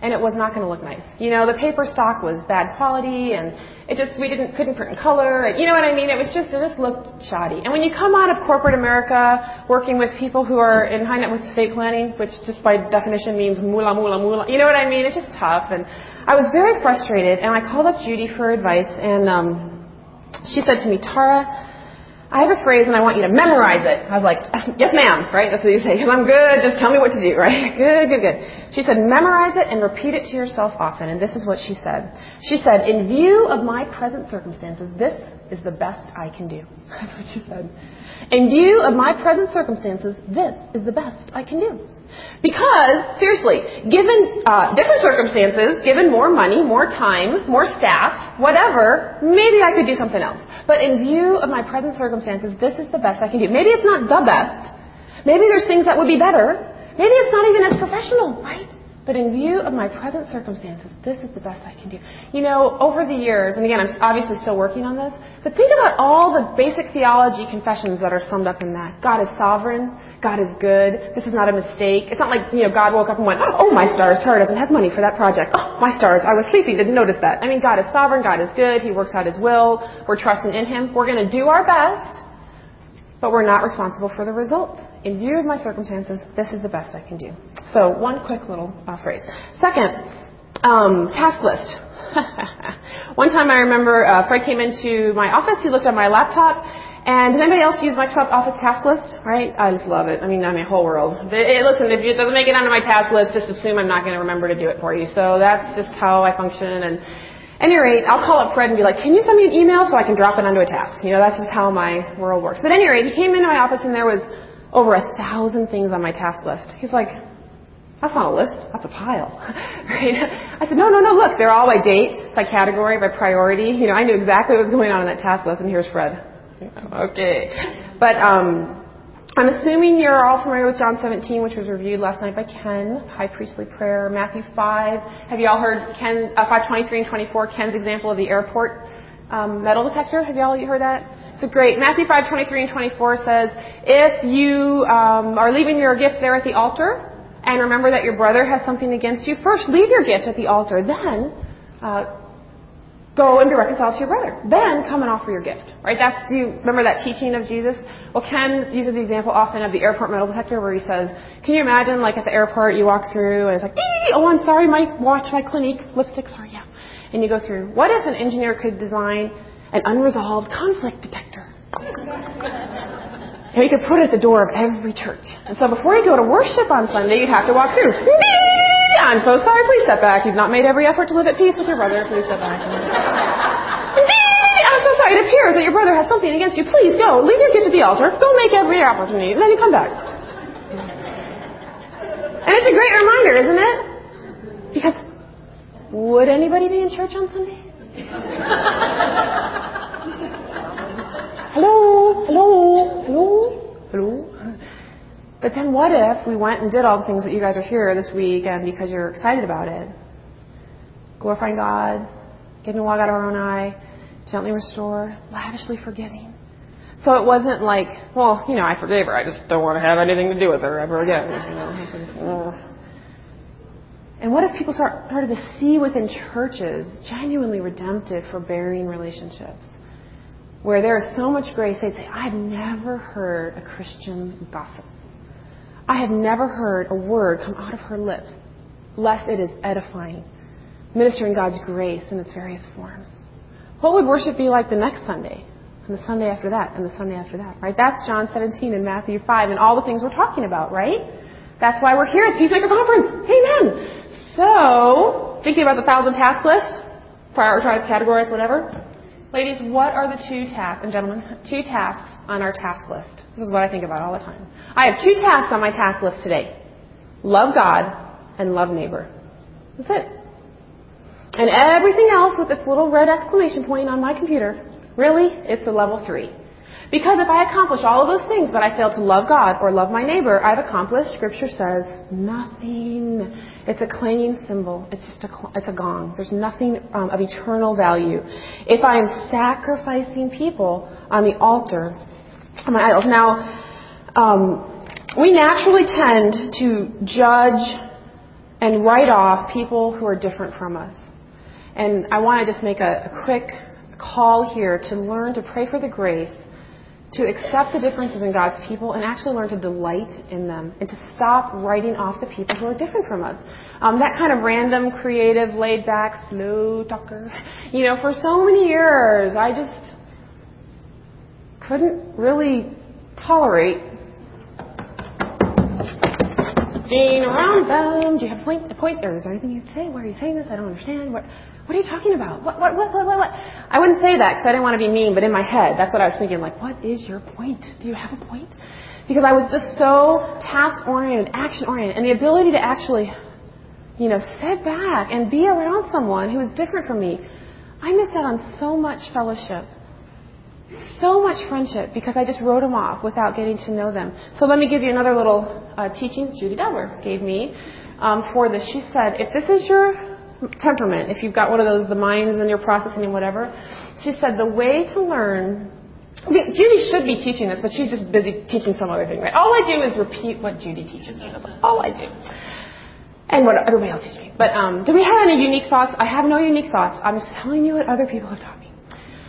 and it was not going to look nice. You know, the paper stock was bad quality, and it just, we didn't, couldn't print in color, and you know what I mean? It was just, it just looked shoddy. And when you come out of corporate America, working with people who are in high net worth estate planning, which just by definition means moolah, moolah, moolah, you know what I mean? It's just tough, and I was very frustrated, and I called up Judy for advice, and um, she said to me, Tara, I have a phrase and I want you to memorize it. I was like, yes, ma'am, right? That's what you say. Because I'm good. Just tell me what to do, right? Good, good, good. She said, memorize it and repeat it to yourself often. And this is what she said. She said, in view of my present circumstances, this is the best I can do. That's what she said. In view of my present circumstances, this is the best I can do. Because, seriously, given uh, different circumstances, given more money, more time, more staff, whatever, maybe I could do something else. But in view of my present circumstances, this is the best I can do. Maybe it's not the best. Maybe there's things that would be better. Maybe it's not even as professional, right? But in view of my present circumstances, this is the best I can do. You know, over the years, and again, I'm obviously still working on this, but think about all the basic theology confessions that are summed up in that. God is sovereign. God is good. This is not a mistake. It's not like, you know, God woke up and went, oh, my stars, Tara doesn't have money for that project. Oh, my stars, I was sleeping, didn't notice that. I mean, God is sovereign. God is good. He works out His will. We're trusting in Him. We're going to do our best, but we're not responsible for the result. In view of my circumstances, this is the best I can do. So one quick little uh, phrase. Second, um, task list. One time I remember uh, Fred came into my office. He looked at my laptop. And does anybody else use Microsoft Office task list? Right? I just love it. I mean, I mean, whole world. But it, listen, if it doesn't make it onto my task list, just assume I'm not going to remember to do it for you. So that's just how I function. And at any rate, I'll call up Fred and be like, can you send me an email so I can drop it onto a task? You know, that's just how my world works. But at any rate, he came into my office and there was over a thousand things on my task list. He's like, that's not a list. That's a pile. Right? I said, no, no, no, look, they're all by date, by category, by priority. You know, I knew exactly what was going on in that task list, and here's Fred. Okay. But um, I'm assuming you're all familiar with John seventeen, which was reviewed last night by Ken, high priestly prayer. Matthew five. Have you all heard Ken, uh, five twenty-three and twenty-four, Ken's example of the airport um, metal detector? Have you all heard that? So great. Matthew five twenty-three and twenty-four says, if you um, are leaving your gift there at the altar, and remember that your brother has something against you, first leave your gift at the altar. Then uh, go and be reconciled to your brother. Then come and offer your gift. Right? That's, do you remember that teaching of Jesus? Well, Ken uses the example often of the airport metal detector where he says, can you imagine like at the airport you walk through and it's like, ee, oh, I'm sorry, my watch, my Clinique, lipstick, sorry, yeah. And you go through. What if an engineer could design an unresolved conflict detector? And you could put it at the door of every church. And so before you go to worship on Sunday, you'd have to walk through. I'm so sorry, please step back. You've not made every effort to live at peace with your brother. Please step back. I'm so sorry. It appears that your brother has something against you. Please go. Leave your gift at the altar. Go make every opportunity. And then you come back. And it's a great reminder, isn't it? Because would anybody be in church on Sunday? Hello? Hello? Hello? Hello? But then what if we went and did all the things that you guys are here this week and because you're excited about it? Glorifying God, getting a log out of our own eye, gently restore, lavishly forgiving. So it wasn't like, well, you know, I forgave her. I just don't want to have anything to do with her ever again. You know? And what if people start, started to see within churches genuinely redemptive, forbearing relationships? Where there is so much grace, they'd say, I've never heard a Christian gossip. I have never heard a word come out of her lips, lest it is edifying, ministering God's grace in its various forms. What would worship be like the next Sunday, and the Sunday after that, and the Sunday after that, right? That's John seventeen and Matthew five and all the things we're talking about, right? That's why we're here at Peacemaker Conference. Amen. So, thinking about the thousand task list, prioritize, categorize, whatever. Ladies, what are the two tasks, and gentlemen, two tasks on our task list? This is what I think about all the time. I have two tasks on my task list today. Love God and love neighbor. That's it. And everything else with this little red exclamation point on my computer, really, it's a level three. Because if I accomplish all of those things but I fail to love God or love my neighbor, I've accomplished, Scripture says, nothing. It's a clanging cymbal. It's just a, it's a gong. There's nothing um, of eternal value. If I am sacrificing people on the altar of my idols. Now, um, we naturally tend to judge and write off people who are different from us. And I want to just make a, a quick call here to learn to pray for the grace to accept the differences in God's people and actually learn to delight in them and to stop writing off the people who are different from us. Um, that kind of random, creative, laid-back, slow talker. You know, for so many years, I just couldn't really tolerate being around them. Do you have a point? A point? Or is there anything you have to say? Why are you saying this? I don't understand. What What are you talking about? What, what, what, what, what, what? I wouldn't say that because I didn't want to be mean, but in my head, that's what I was thinking. Like, what is your point? Do you have a point? Because I was just so task-oriented, action-oriented, and the ability to actually, you know, sit back and be around someone who is different from me. I missed out on so much fellowship, so much friendship because I just wrote them off without getting to know them. So let me give you another little uh, teaching Judy Delver gave me um, for this. She said, if this is your temperament, if you've got one of those, the minds and your processing and whatever, she said the way to learn, I mean, Judy should be teaching this, but she's just busy teaching some other thing, right? All I do is repeat what Judy teaches me. That's all I do. And what everybody else teaches me. But um, do we have any unique thoughts? I have no unique thoughts. I'm just telling you what other people have taught me.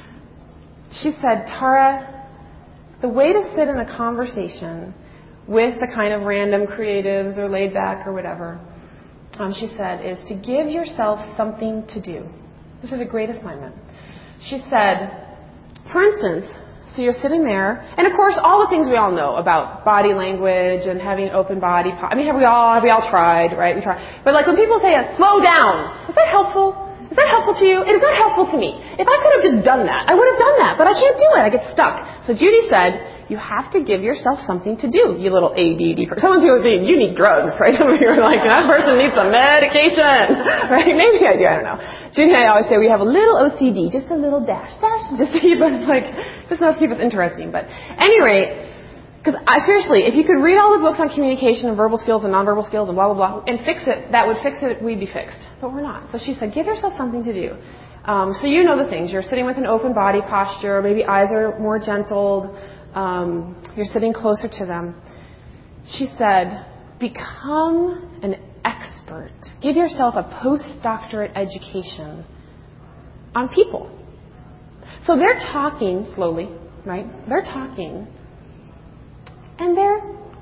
She said, Tara, the way to sit in a conversation with the kind of random creatives or laid back or whatever, um, she said, is to give yourself something to do. This is a great assignment. She said, for instance, so you're sitting there, and of course, all the things we all know about body language and having open body. Po- I mean, have we all have we all tried, right? We try. But like when people say, "Slow down," is that helpful? Is that helpful to you? It is not helpful to me. If I could have just done that, I would have done that, but I can't do it. I get stuck. So Judy said, you have to give yourself something to do, you little A D D person. Someone who would be, you need drugs, right? Some of you are like, that person needs some medication, right? Maybe I do, I don't know. Judy and I always say we have a little O C D, just a little dash, dash, just to keep us like, just enough to keep us interesting. But at any rate, because seriously, if you could read all the books on communication and verbal skills and nonverbal skills and blah, blah, blah, and fix it, that would fix it, we'd be fixed. But we're not. So she said, give yourself something to do. Um, so you know the things. You're sitting with an open body posture. Maybe eyes are more gentled. Um, you're sitting closer to them. She said, become an expert. Give yourself a postdoctorate education on people. So they're talking slowly, right? They're talking. And they're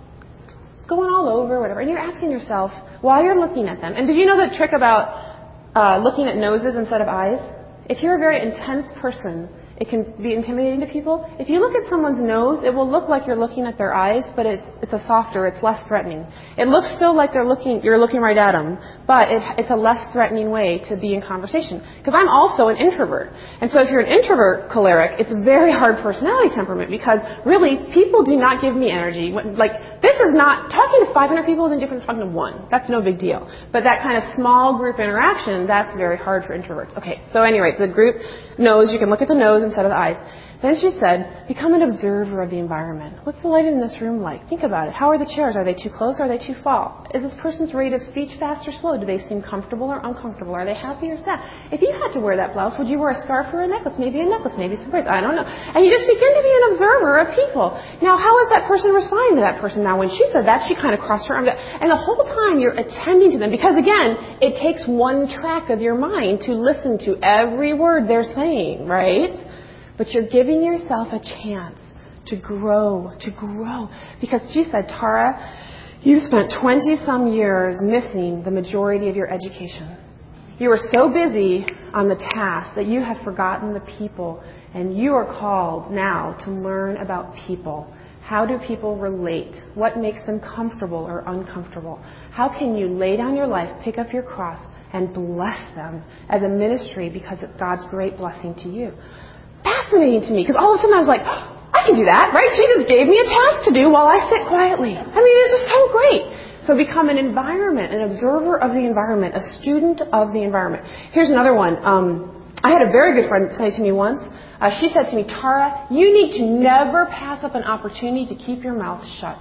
going all over, whatever. And you're asking yourself, while you're looking at them, and did you know the trick about uh, looking at noses instead of eyes? If you're a very intense person, it can be intimidating to people. If you look at someone's nose, it will look like you're looking at their eyes, but it's it's a softer, it's less threatening. It looks still like they're looking, you're looking right at them, but it, it's a less threatening way to be in conversation. Because I'm also an introvert. And so if you're an introvert choleric, it's a very hard personality temperament because really people do not give me energy. Like this is not, talking to five hundred people isn't different than talking to one. That's no big deal. But that kind of small group interaction, that's very hard for introverts. Okay, so anyway, the group knows, you can look at the nose instead of the eyes. Then she said, become an observer of the environment. What's the lighting in this room like? Think about it. How are the chairs? Are they too close or are they too far? Is this person's rate of speech fast or slow? Do they seem comfortable or uncomfortable? Are they happy or sad? If you had to wear that blouse, would you wear a scarf or a necklace? Maybe a necklace, maybe some braids. I don't know. And you just begin to be an observer of people. Now, how is that person responding to that person? Now, when she said that, she kind of crossed her arms. And the whole time you're attending to them because, again, it takes one track of your mind to listen to every word they're saying, right? But you're giving yourself a chance to grow, to grow. Because she said, Tara, you spent twenty-some years missing the majority of your education. You were so busy on the task that you have forgotten the people. And you are called now to learn about people. How do people relate? What makes them comfortable or uncomfortable? How can you lay down your life, pick up your cross, and bless them as a ministry because of God's great blessing to you? Fascinating to me because all of a sudden I was like, oh, I can do that, right? She just gave me a task to do while I sit quietly. I mean, this is so great. So become an environment, an observer of the environment, a student of the environment. Here's another one. Um, I had a very good friend say to me once, uh, she said to me, Tara, you need to never pass up an opportunity to keep your mouth shut.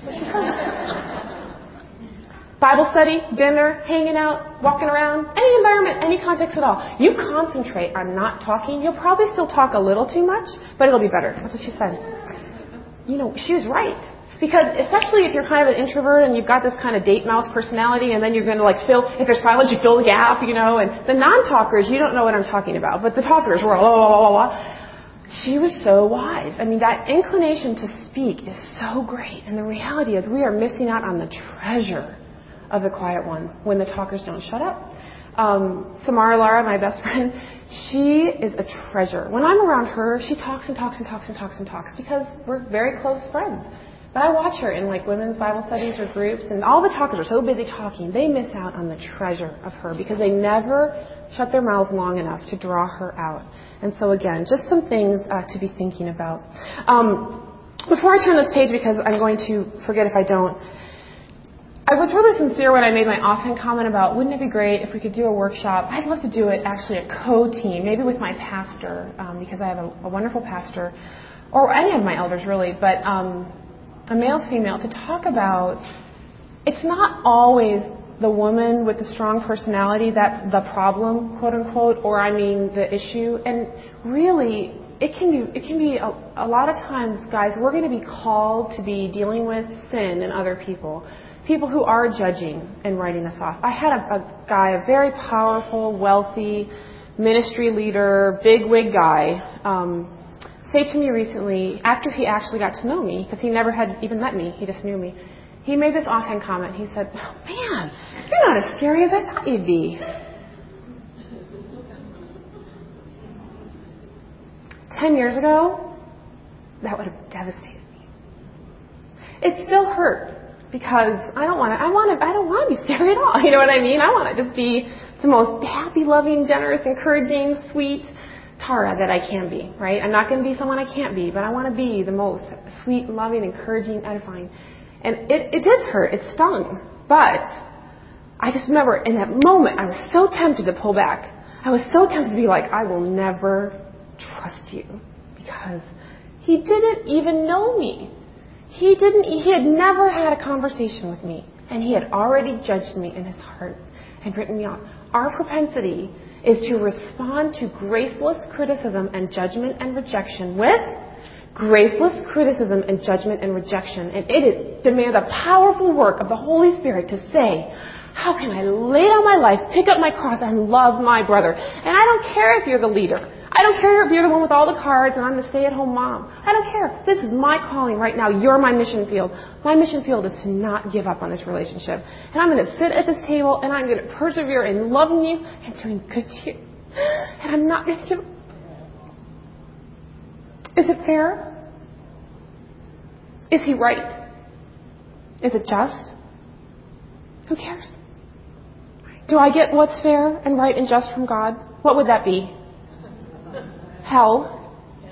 Bible study, dinner, hanging out, walking around, any environment, any context at all. You concentrate on not talking. You'll probably still talk a little too much, but it'll be better. That's what she said. You know, she was right. Because especially if you're kind of an introvert and you've got this kind of date mouse personality, and then you're going to like fill, if there's silence, you fill the gap, you know, and the non-talkers, you don't know what I'm talking about, but the talkers were blah, blah, blah, blah. She was so wise. I mean, that inclination to speak is so great. And the reality is we are missing out on the treasure of the quiet ones when the talkers don't shut up. Um, Samara Lara, my best friend, she is a treasure. When I'm around her, she talks and talks and talks and talks and talks because we're very close friends. But I watch her in like women's Bible studies or groups, and all the talkers are so busy talking, they miss out on the treasure of her because they never shut their mouths long enough to draw her out. And so again, just some things uh, to be thinking about. Um, before I turn this page, because I'm going to forget if I don't, I was really sincere when I made my offhand comment about wouldn't it be great if we could do a workshop. I'd love to do it actually a co-team, maybe with my pastor, um, because I have a, a wonderful pastor, or any of my elders really, but um, a male, female, to talk about, it's not always the woman with the strong personality that's the problem, quote unquote, or I mean the issue. And really, it can be, it can be a, a lot of times, guys, we're going to be called to be dealing with sin in other people. People who are judging and writing us off. I had a, a guy, a very powerful, wealthy ministry leader, big wig guy, um, say to me recently, after he actually got to know me, because he never had even met me, he just knew me, he made this offhand comment. He said, oh, man, you're not as scary as I thought you'd be. Ten years ago, that would have devastated me. It still hurt because I don't want to, I want to, I don't want to be scary at all. You know what I mean? I want to just be the most happy, loving, generous, encouraging, sweet Tara that I can be, right? I'm not going to be someone I can't be, but I want to be the most sweet, loving, encouraging, edifying. And it, it did hurt. It stung. But I just remember in that moment, I was so tempted to pull back. I was so tempted to be like, I will never trust you because he didn't even know me. He didn't, he had never had a conversation with me, and he had already judged me in his heart and written me off. Our propensity is to respond to graceless criticism and judgment and rejection with graceless criticism and judgment and rejection. And it demands a powerful work of the Holy Spirit to say, how can I lay down my life, pick up my cross, and love my brother? And I don't care if you're the leader. I don't care if you're the one with all the cards and I'm the stay-at-home mom. I don't care. This is my calling right now. You're my mission field. My mission field is to not give up on this relationship. And I'm going to sit at this table and I'm going to persevere in loving you and doing good to you. And I'm not going to give up. Is it fair? Is he right? Is it just? Who cares? Do I get what's fair and right and just from God? What would that be? Hell.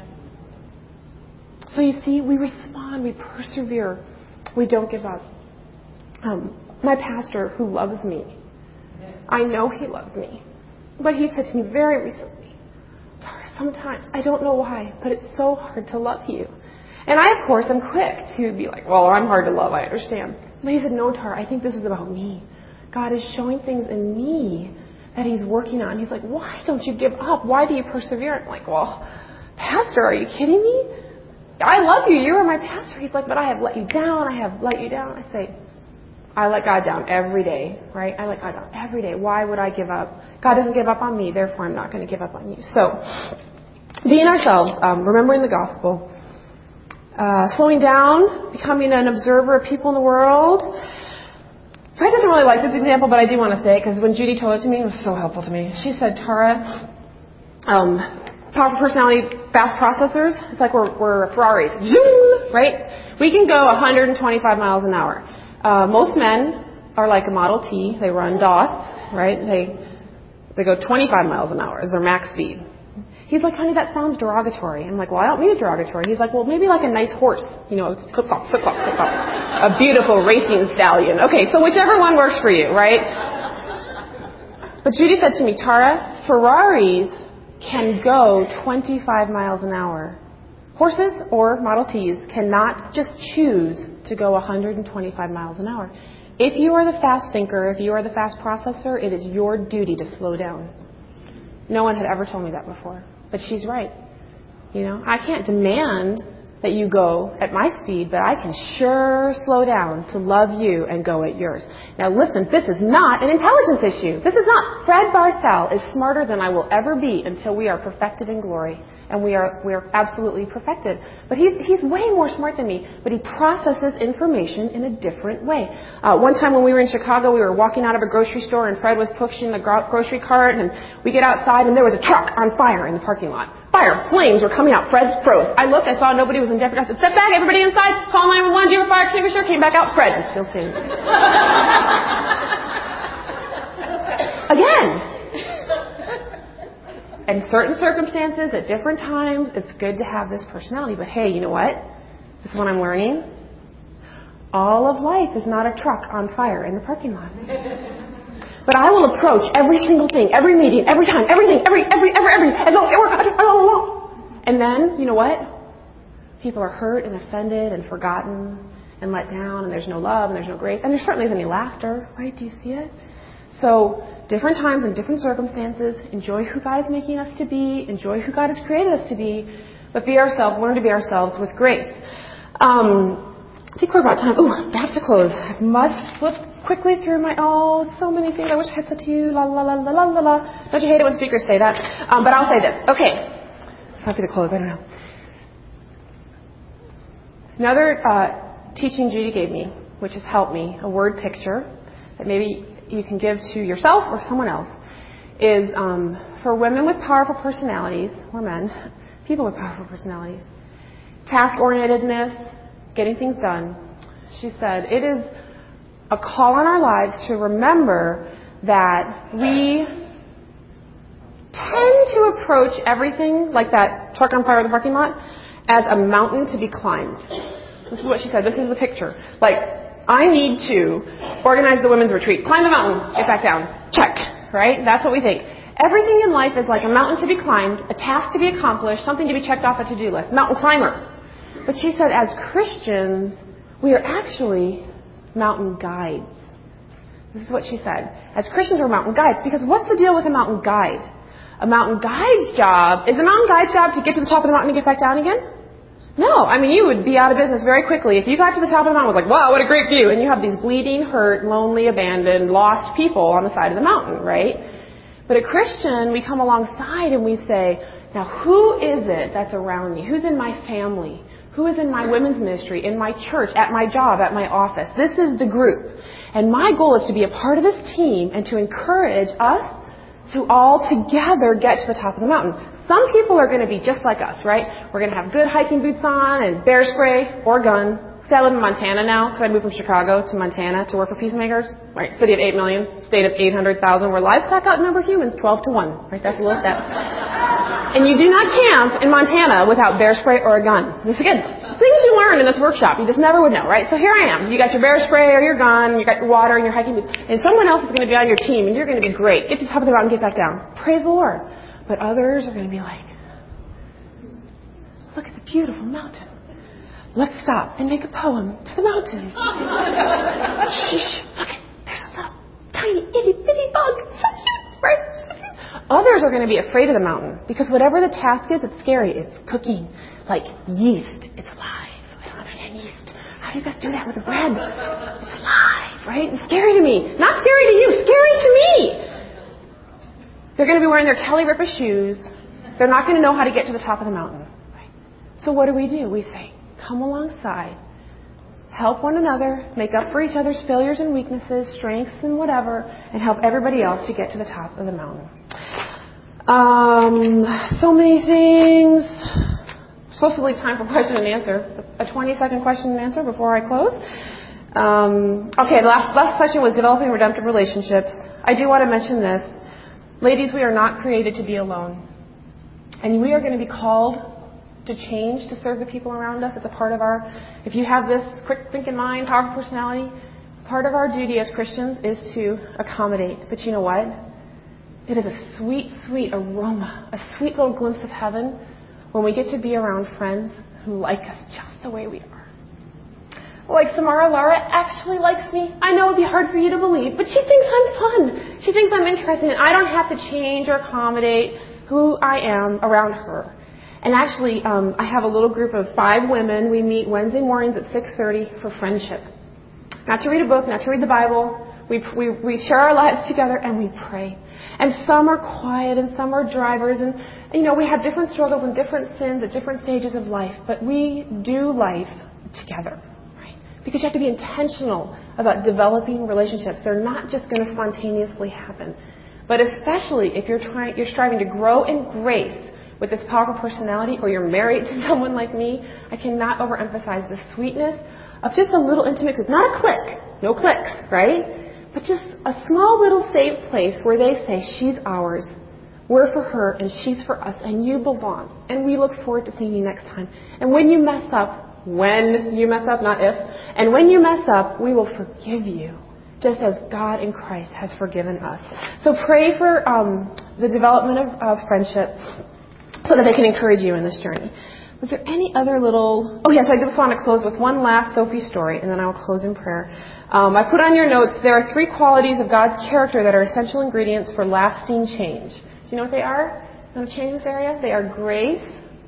So you see, we respond, we persevere, we don't give up. Um, my pastor, who loves me, I know he loves me, but he said to me very recently, Tara, sometimes, I don't know why, but it's so hard to love you. And I, of course, am quick to be like, well, I'm hard to love, I understand. But he said, no, Tara, I think this is about me. God is showing things in me that he's working on. He's like, why don't you give up? Why do you persevere? I'm like, well, Pastor, are you kidding me? I love you. You are my pastor. He's like, but I have let you down. I have let you down. I say, I let God down every day, right? I let God down every day. Why would I give up? God doesn't give up on me. Therefore, I'm not going to give up on you. So, being ourselves, um, remembering the gospel, uh, slowing down, becoming an observer of people in the world. Fred doesn't really like this example, but I do want to say it because when Judy told it to me, it was so helpful to me. She said, Tara, um, powerful personality, fast processors, it's like we're, we're Ferraris. Zoom, right? We can go one hundred twenty-five miles an hour. Uh, most men are like a Model T. They run DOS, right? They they go twenty-five miles an hour as their max speed. He's like, honey, that sounds derogatory. I'm like, well, I don't mean it derogatory. He's like, well, maybe like a nice horse. You know, clip-clop, clip-clop, clip-clop. A beautiful racing stallion. Okay, so whichever one works for you, right? But Judy said to me, Tara, Ferraris can go twenty-five miles an hour. Horses or Model Ts cannot just choose to go one hundred twenty-five miles an hour. If you are the fast thinker, if you are the fast processor, it is your duty to slow down. No one had ever told me that before. But she's right. You know, I can't demand that you go at my speed, but I can sure slow down to love you and go at yours. Now listen, this is not an intelligence issue. This is not. Fred Barthel is smarter than I will ever be until we are perfected in glory. And we are we are absolutely perfected. But he's he's way more smart than me, but he processes information in a different way. Uh, one time when we were in Chicago, we were walking out of a grocery store, and Fred was pushing the gro- grocery cart, and we get outside, and there was a truck on fire in the parking lot. Fire, flames were coming out. Fred froze. I looked, I saw nobody was in jeopardy. I said, "Step back, everybody inside. Call nine one one. Do you have a fire extinguisher?" Came back out. Fred was still standing. Again. In certain circumstances, at different times, it's good to have this personality. But hey, you know what? This is what I'm learning. All of life is not a truck on fire in the parking lot. But I will approach every single thing, every meeting, every time, everything, every, every, every, every, as though it were, and then, you know what? People are hurt and offended and forgotten and let down, and there's no love and there's no grace, and there certainly isn't any laughter, right? Do you see it? So, different times and different circumstances, enjoy who God is making us to be, enjoy who God has created us to be, but be ourselves, learn to be ourselves with grace. Um, I think we're about time. Ooh, I have to close. I must flip quickly through my, oh, so many things I wish I had said to you. La, la, la, la, la, la, la. Don't you hate it when speakers say that? Um, but I'll say this. Okay. It's happy to close. I don't know. Another uh, teaching Judy gave me, which has helped me, a word picture that maybe you can give to yourself or someone else, is um, for women with powerful personalities, or men, people with powerful personalities, task-orientedness, getting things done. She said, it is a call on our lives to remember that we tend to approach everything, like that truck on fire in the parking lot, as a mountain to be climbed. This is what she said. This is the picture. Like, I need to organize the women's retreat. Climb the mountain. Get back down. Check. Right? That's what we think. Everything in life is like a mountain to be climbed, a task to be accomplished, something to be checked off a to-do list. Mountain climber. But she said, as Christians, we are actually mountain guides. This is what she said. As Christians, we're mountain guides. Because what's the deal with a mountain guide? A mountain guide's job, is a mountain guide's job to get to the top of the mountain and get back down again? No, I mean, you would be out of business very quickly if you got to the top of the mountain and was like, wow, what a great view. And you have these bleeding, hurt, lonely, abandoned, lost people on the side of the mountain, right? But a Christian, we come alongside and we say, now who is it that's around me? Who's in my family? Who is in my women's ministry, in my church, at my job, at my office? This is the group. And my goal is to be a part of this team and to encourage us to all together get to the top of the mountain. Some people are going to be just like us, right? We're going to have good hiking boots on and bear spray or gun. See, I live in Montana now because I moved from Chicago to Montana to work for Peacemakers. Right, city of eight million, state of eight hundred thousand, where livestock outnumber humans twelve to one. Right, that's a little step. And you do not camp in Montana without bear spray or a gun. This again, things you learn in this workshop. You just never would know, right? So here I am. You got your bear spray or your gun, you got your water and your hiking boots, and someone else is going to be on your team, and you're going to be great. Get to the top of the mountain, get back down. Praise the Lord. But others are going to be like, look at the beautiful mountain. Let's stop and make a poem to the mountain. Shh, look, there's a little tiny itty bitty bug. So cute, right? Others are going to be afraid of the mountain because whatever the task is, it's scary. It's cooking like yeast. It's alive. I don't understand yeast. How do you guys do that with bread? It's alive, right? It's scary to me. Not scary to you, scary to me. They're going to be wearing their Kelly Ripa shoes. They're not going to know how to get to the top of the mountain. Right? So what do we do? We say, come alongside, help one another, make up for each other's failures and weaknesses, strengths and whatever, and help everybody else to get to the top of the mountain. Um, so many things. I'm supposed to leave time for question and answer. A twenty-second question and answer before I close. Um, okay, the last, last section was developing redemptive relationships. I do want to mention this. Ladies, we are not created to be alone. And we are going to be called to change, to serve the people around us. It's a part of our, if you have this quick thinking mind, powerful personality, part of our duty as Christians is to accommodate. But you know what? It is a sweet, sweet aroma, a sweet little glimpse of heaven when we get to be around friends who like us just the way we are. Like Samara Lara actually likes me. I know it'd be hard for you to believe, but she thinks I'm fun. She thinks I'm interesting, and I don't have to change or accommodate who I am around her. And actually, um, I have a little group of five women. We meet Wednesday mornings at six thirty for friendship. Not to read a book, not to read the Bible. We, we, we share our lives together and we pray. And some are quiet and some are drivers. And, you know, we have different struggles and different sins at different stages of life. But we do life together, right? Because you have to be intentional about developing relationships. They're not just going to spontaneously happen. But especially if you're trying, you're striving to grow in grace with this powerful personality, or you're married to someone like me, I cannot overemphasize the sweetness of just a little intimate group. Not a clique. No cliques, right? But just a small little safe place where they say, she's ours, we're for her, and she's for us, and you belong. And we look forward to seeing you next time. And when you mess up, when you mess up, not if, and when you mess up, we will forgive you, just as God in Christ has forgiven us. So pray for um, the development of, of friendship so that they can encourage you in this journey. Was there any other little... Oh, yes, I just want to close with one last Sophie story, and then I will close in prayer. Um, I put on your notes, there are three qualities of God's character that are essential ingredients for lasting change. Do you know what they are? You want to change this area? They are grace,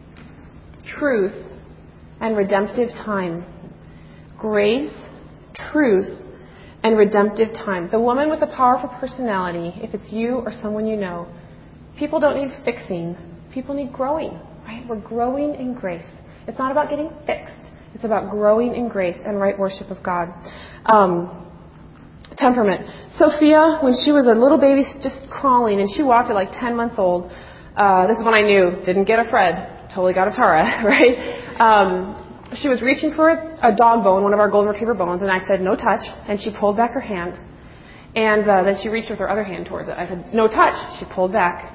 truth, and redemptive time. Grace, truth, and redemptive time. The woman with a powerful personality, if it's you or someone you know, people don't need fixing. People need growing, right? We're growing in grace. It's not about getting fixed. It's about growing in grace and right worship of God. Um, temperament. Sophia, when she was a little baby just crawling, and she walked at like ten months old, uh, this is when I knew, didn't get a Fred, totally got a Tara, right? Um, she was reaching for a, a dog bone, one of our golden retriever bones, and I said, no touch, and she pulled back her hand. And uh, then she reached with her other hand towards it. I said, no touch. She pulled back.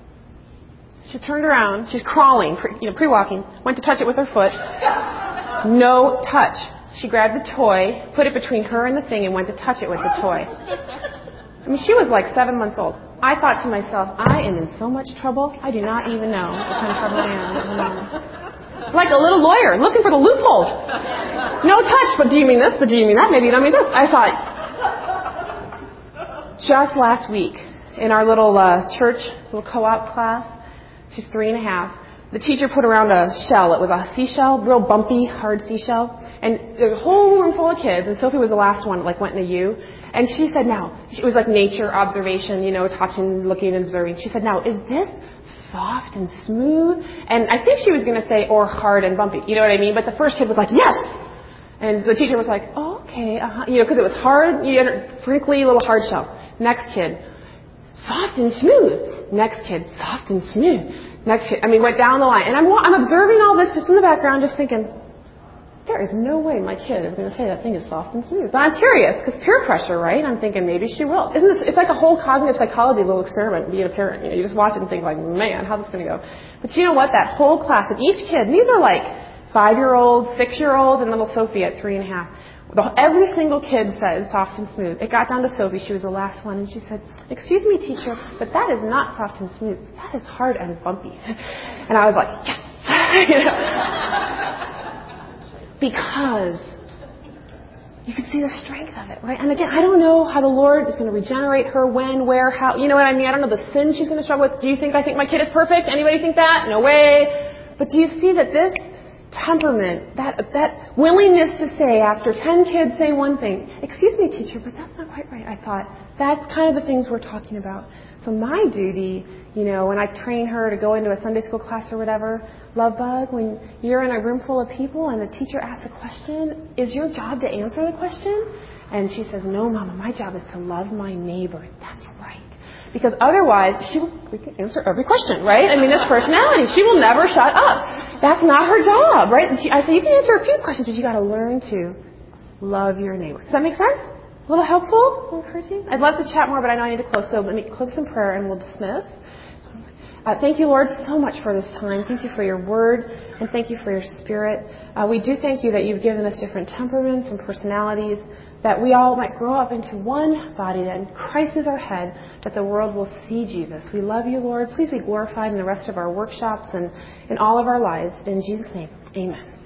She turned around. She's crawling, pre, you know, pre-walking. Went to touch it with her foot. No touch. She grabbed the toy, put it between her and the thing, and went to touch it with the toy. I mean, she was like seven months old. I thought to myself, I am in so much trouble. I do not even know what kind of trouble I am. Like a little lawyer looking for the loophole. No touch, but do you mean this? But do you mean that? Maybe you don't mean this. I thought, just last week in our little uh, church, little co-op class, she's three and a half. The teacher put around a shell. It was a seashell, real bumpy, hard seashell. And there was a whole room full of kids, and Sophie was the last one that like, went in a U. And she said, now, it was like nature observation, you know, touching, looking, and observing. She said, now, is this soft and smooth? And I think she was going to say, or hard and bumpy. You know what I mean? But the first kid was like, yes! And the teacher was like, oh, okay, uh-huh. You know, because it was hard, you know, crinkly, little hard shell. Next kid, soft and smooth. Next kid, soft and smooth. Next kid, I mean, went down the line. And I'm, I'm observing all this just in the background, just thinking, there is no way my kid is going to say that thing is soft and smooth. But I'm curious, because peer pressure, right? I'm thinking maybe she will. Isn't this, it's like a whole cognitive psychology little experiment, being a parent. You know, you just watch it and think like, man, how's this going to go? But you know what? That whole class of each kid, and these are like five-year-olds, six-year-olds, and little Sophie at three and a half. Every single kid says soft and smooth. It got down to Sophie. She was the last one. And she said, excuse me, teacher, but that is not soft and smooth. That is hard and bumpy. And I was like, yes! You know? Because you can see the strength of it, right? And again, I don't know how the Lord is going to regenerate her, when, where, how. You know what I mean? I don't know the sin she's going to struggle with. Do you think I think my kid is perfect? Anybody think that? No way. But do you see that this temperament, that that willingness to say after ten kids say one thing, excuse me, teacher, but that's not quite right. I thought, that's kind of the things we're talking about. So my duty, you know, when I train her to go into a Sunday school class or whatever, love bug, when you're in a room full of people and the teacher asks a question, is your job to answer the question? And she says, no, Mama, my job is to love my neighbor. That's right. Because otherwise, she will we can answer every question, right? I mean, this personality, she will never shut up. That's not her job, right? And she, I say, you can answer a few questions, but you got to learn to love your neighbor. Does that make sense? A little helpful? A little encouraging? I'd love to chat more, but I know I need to close. So let me close in prayer and we'll dismiss. Uh, thank you, Lord, so much for this time. Thank you for your word, and thank you for your spirit. Uh, we do thank you that you've given us different temperaments and personalities, that we all might grow up into one body, that Christ is our head, that the world will see Jesus. We love you, Lord. Please be glorified in the rest of our workshops and in all of our lives. In Jesus' name, amen.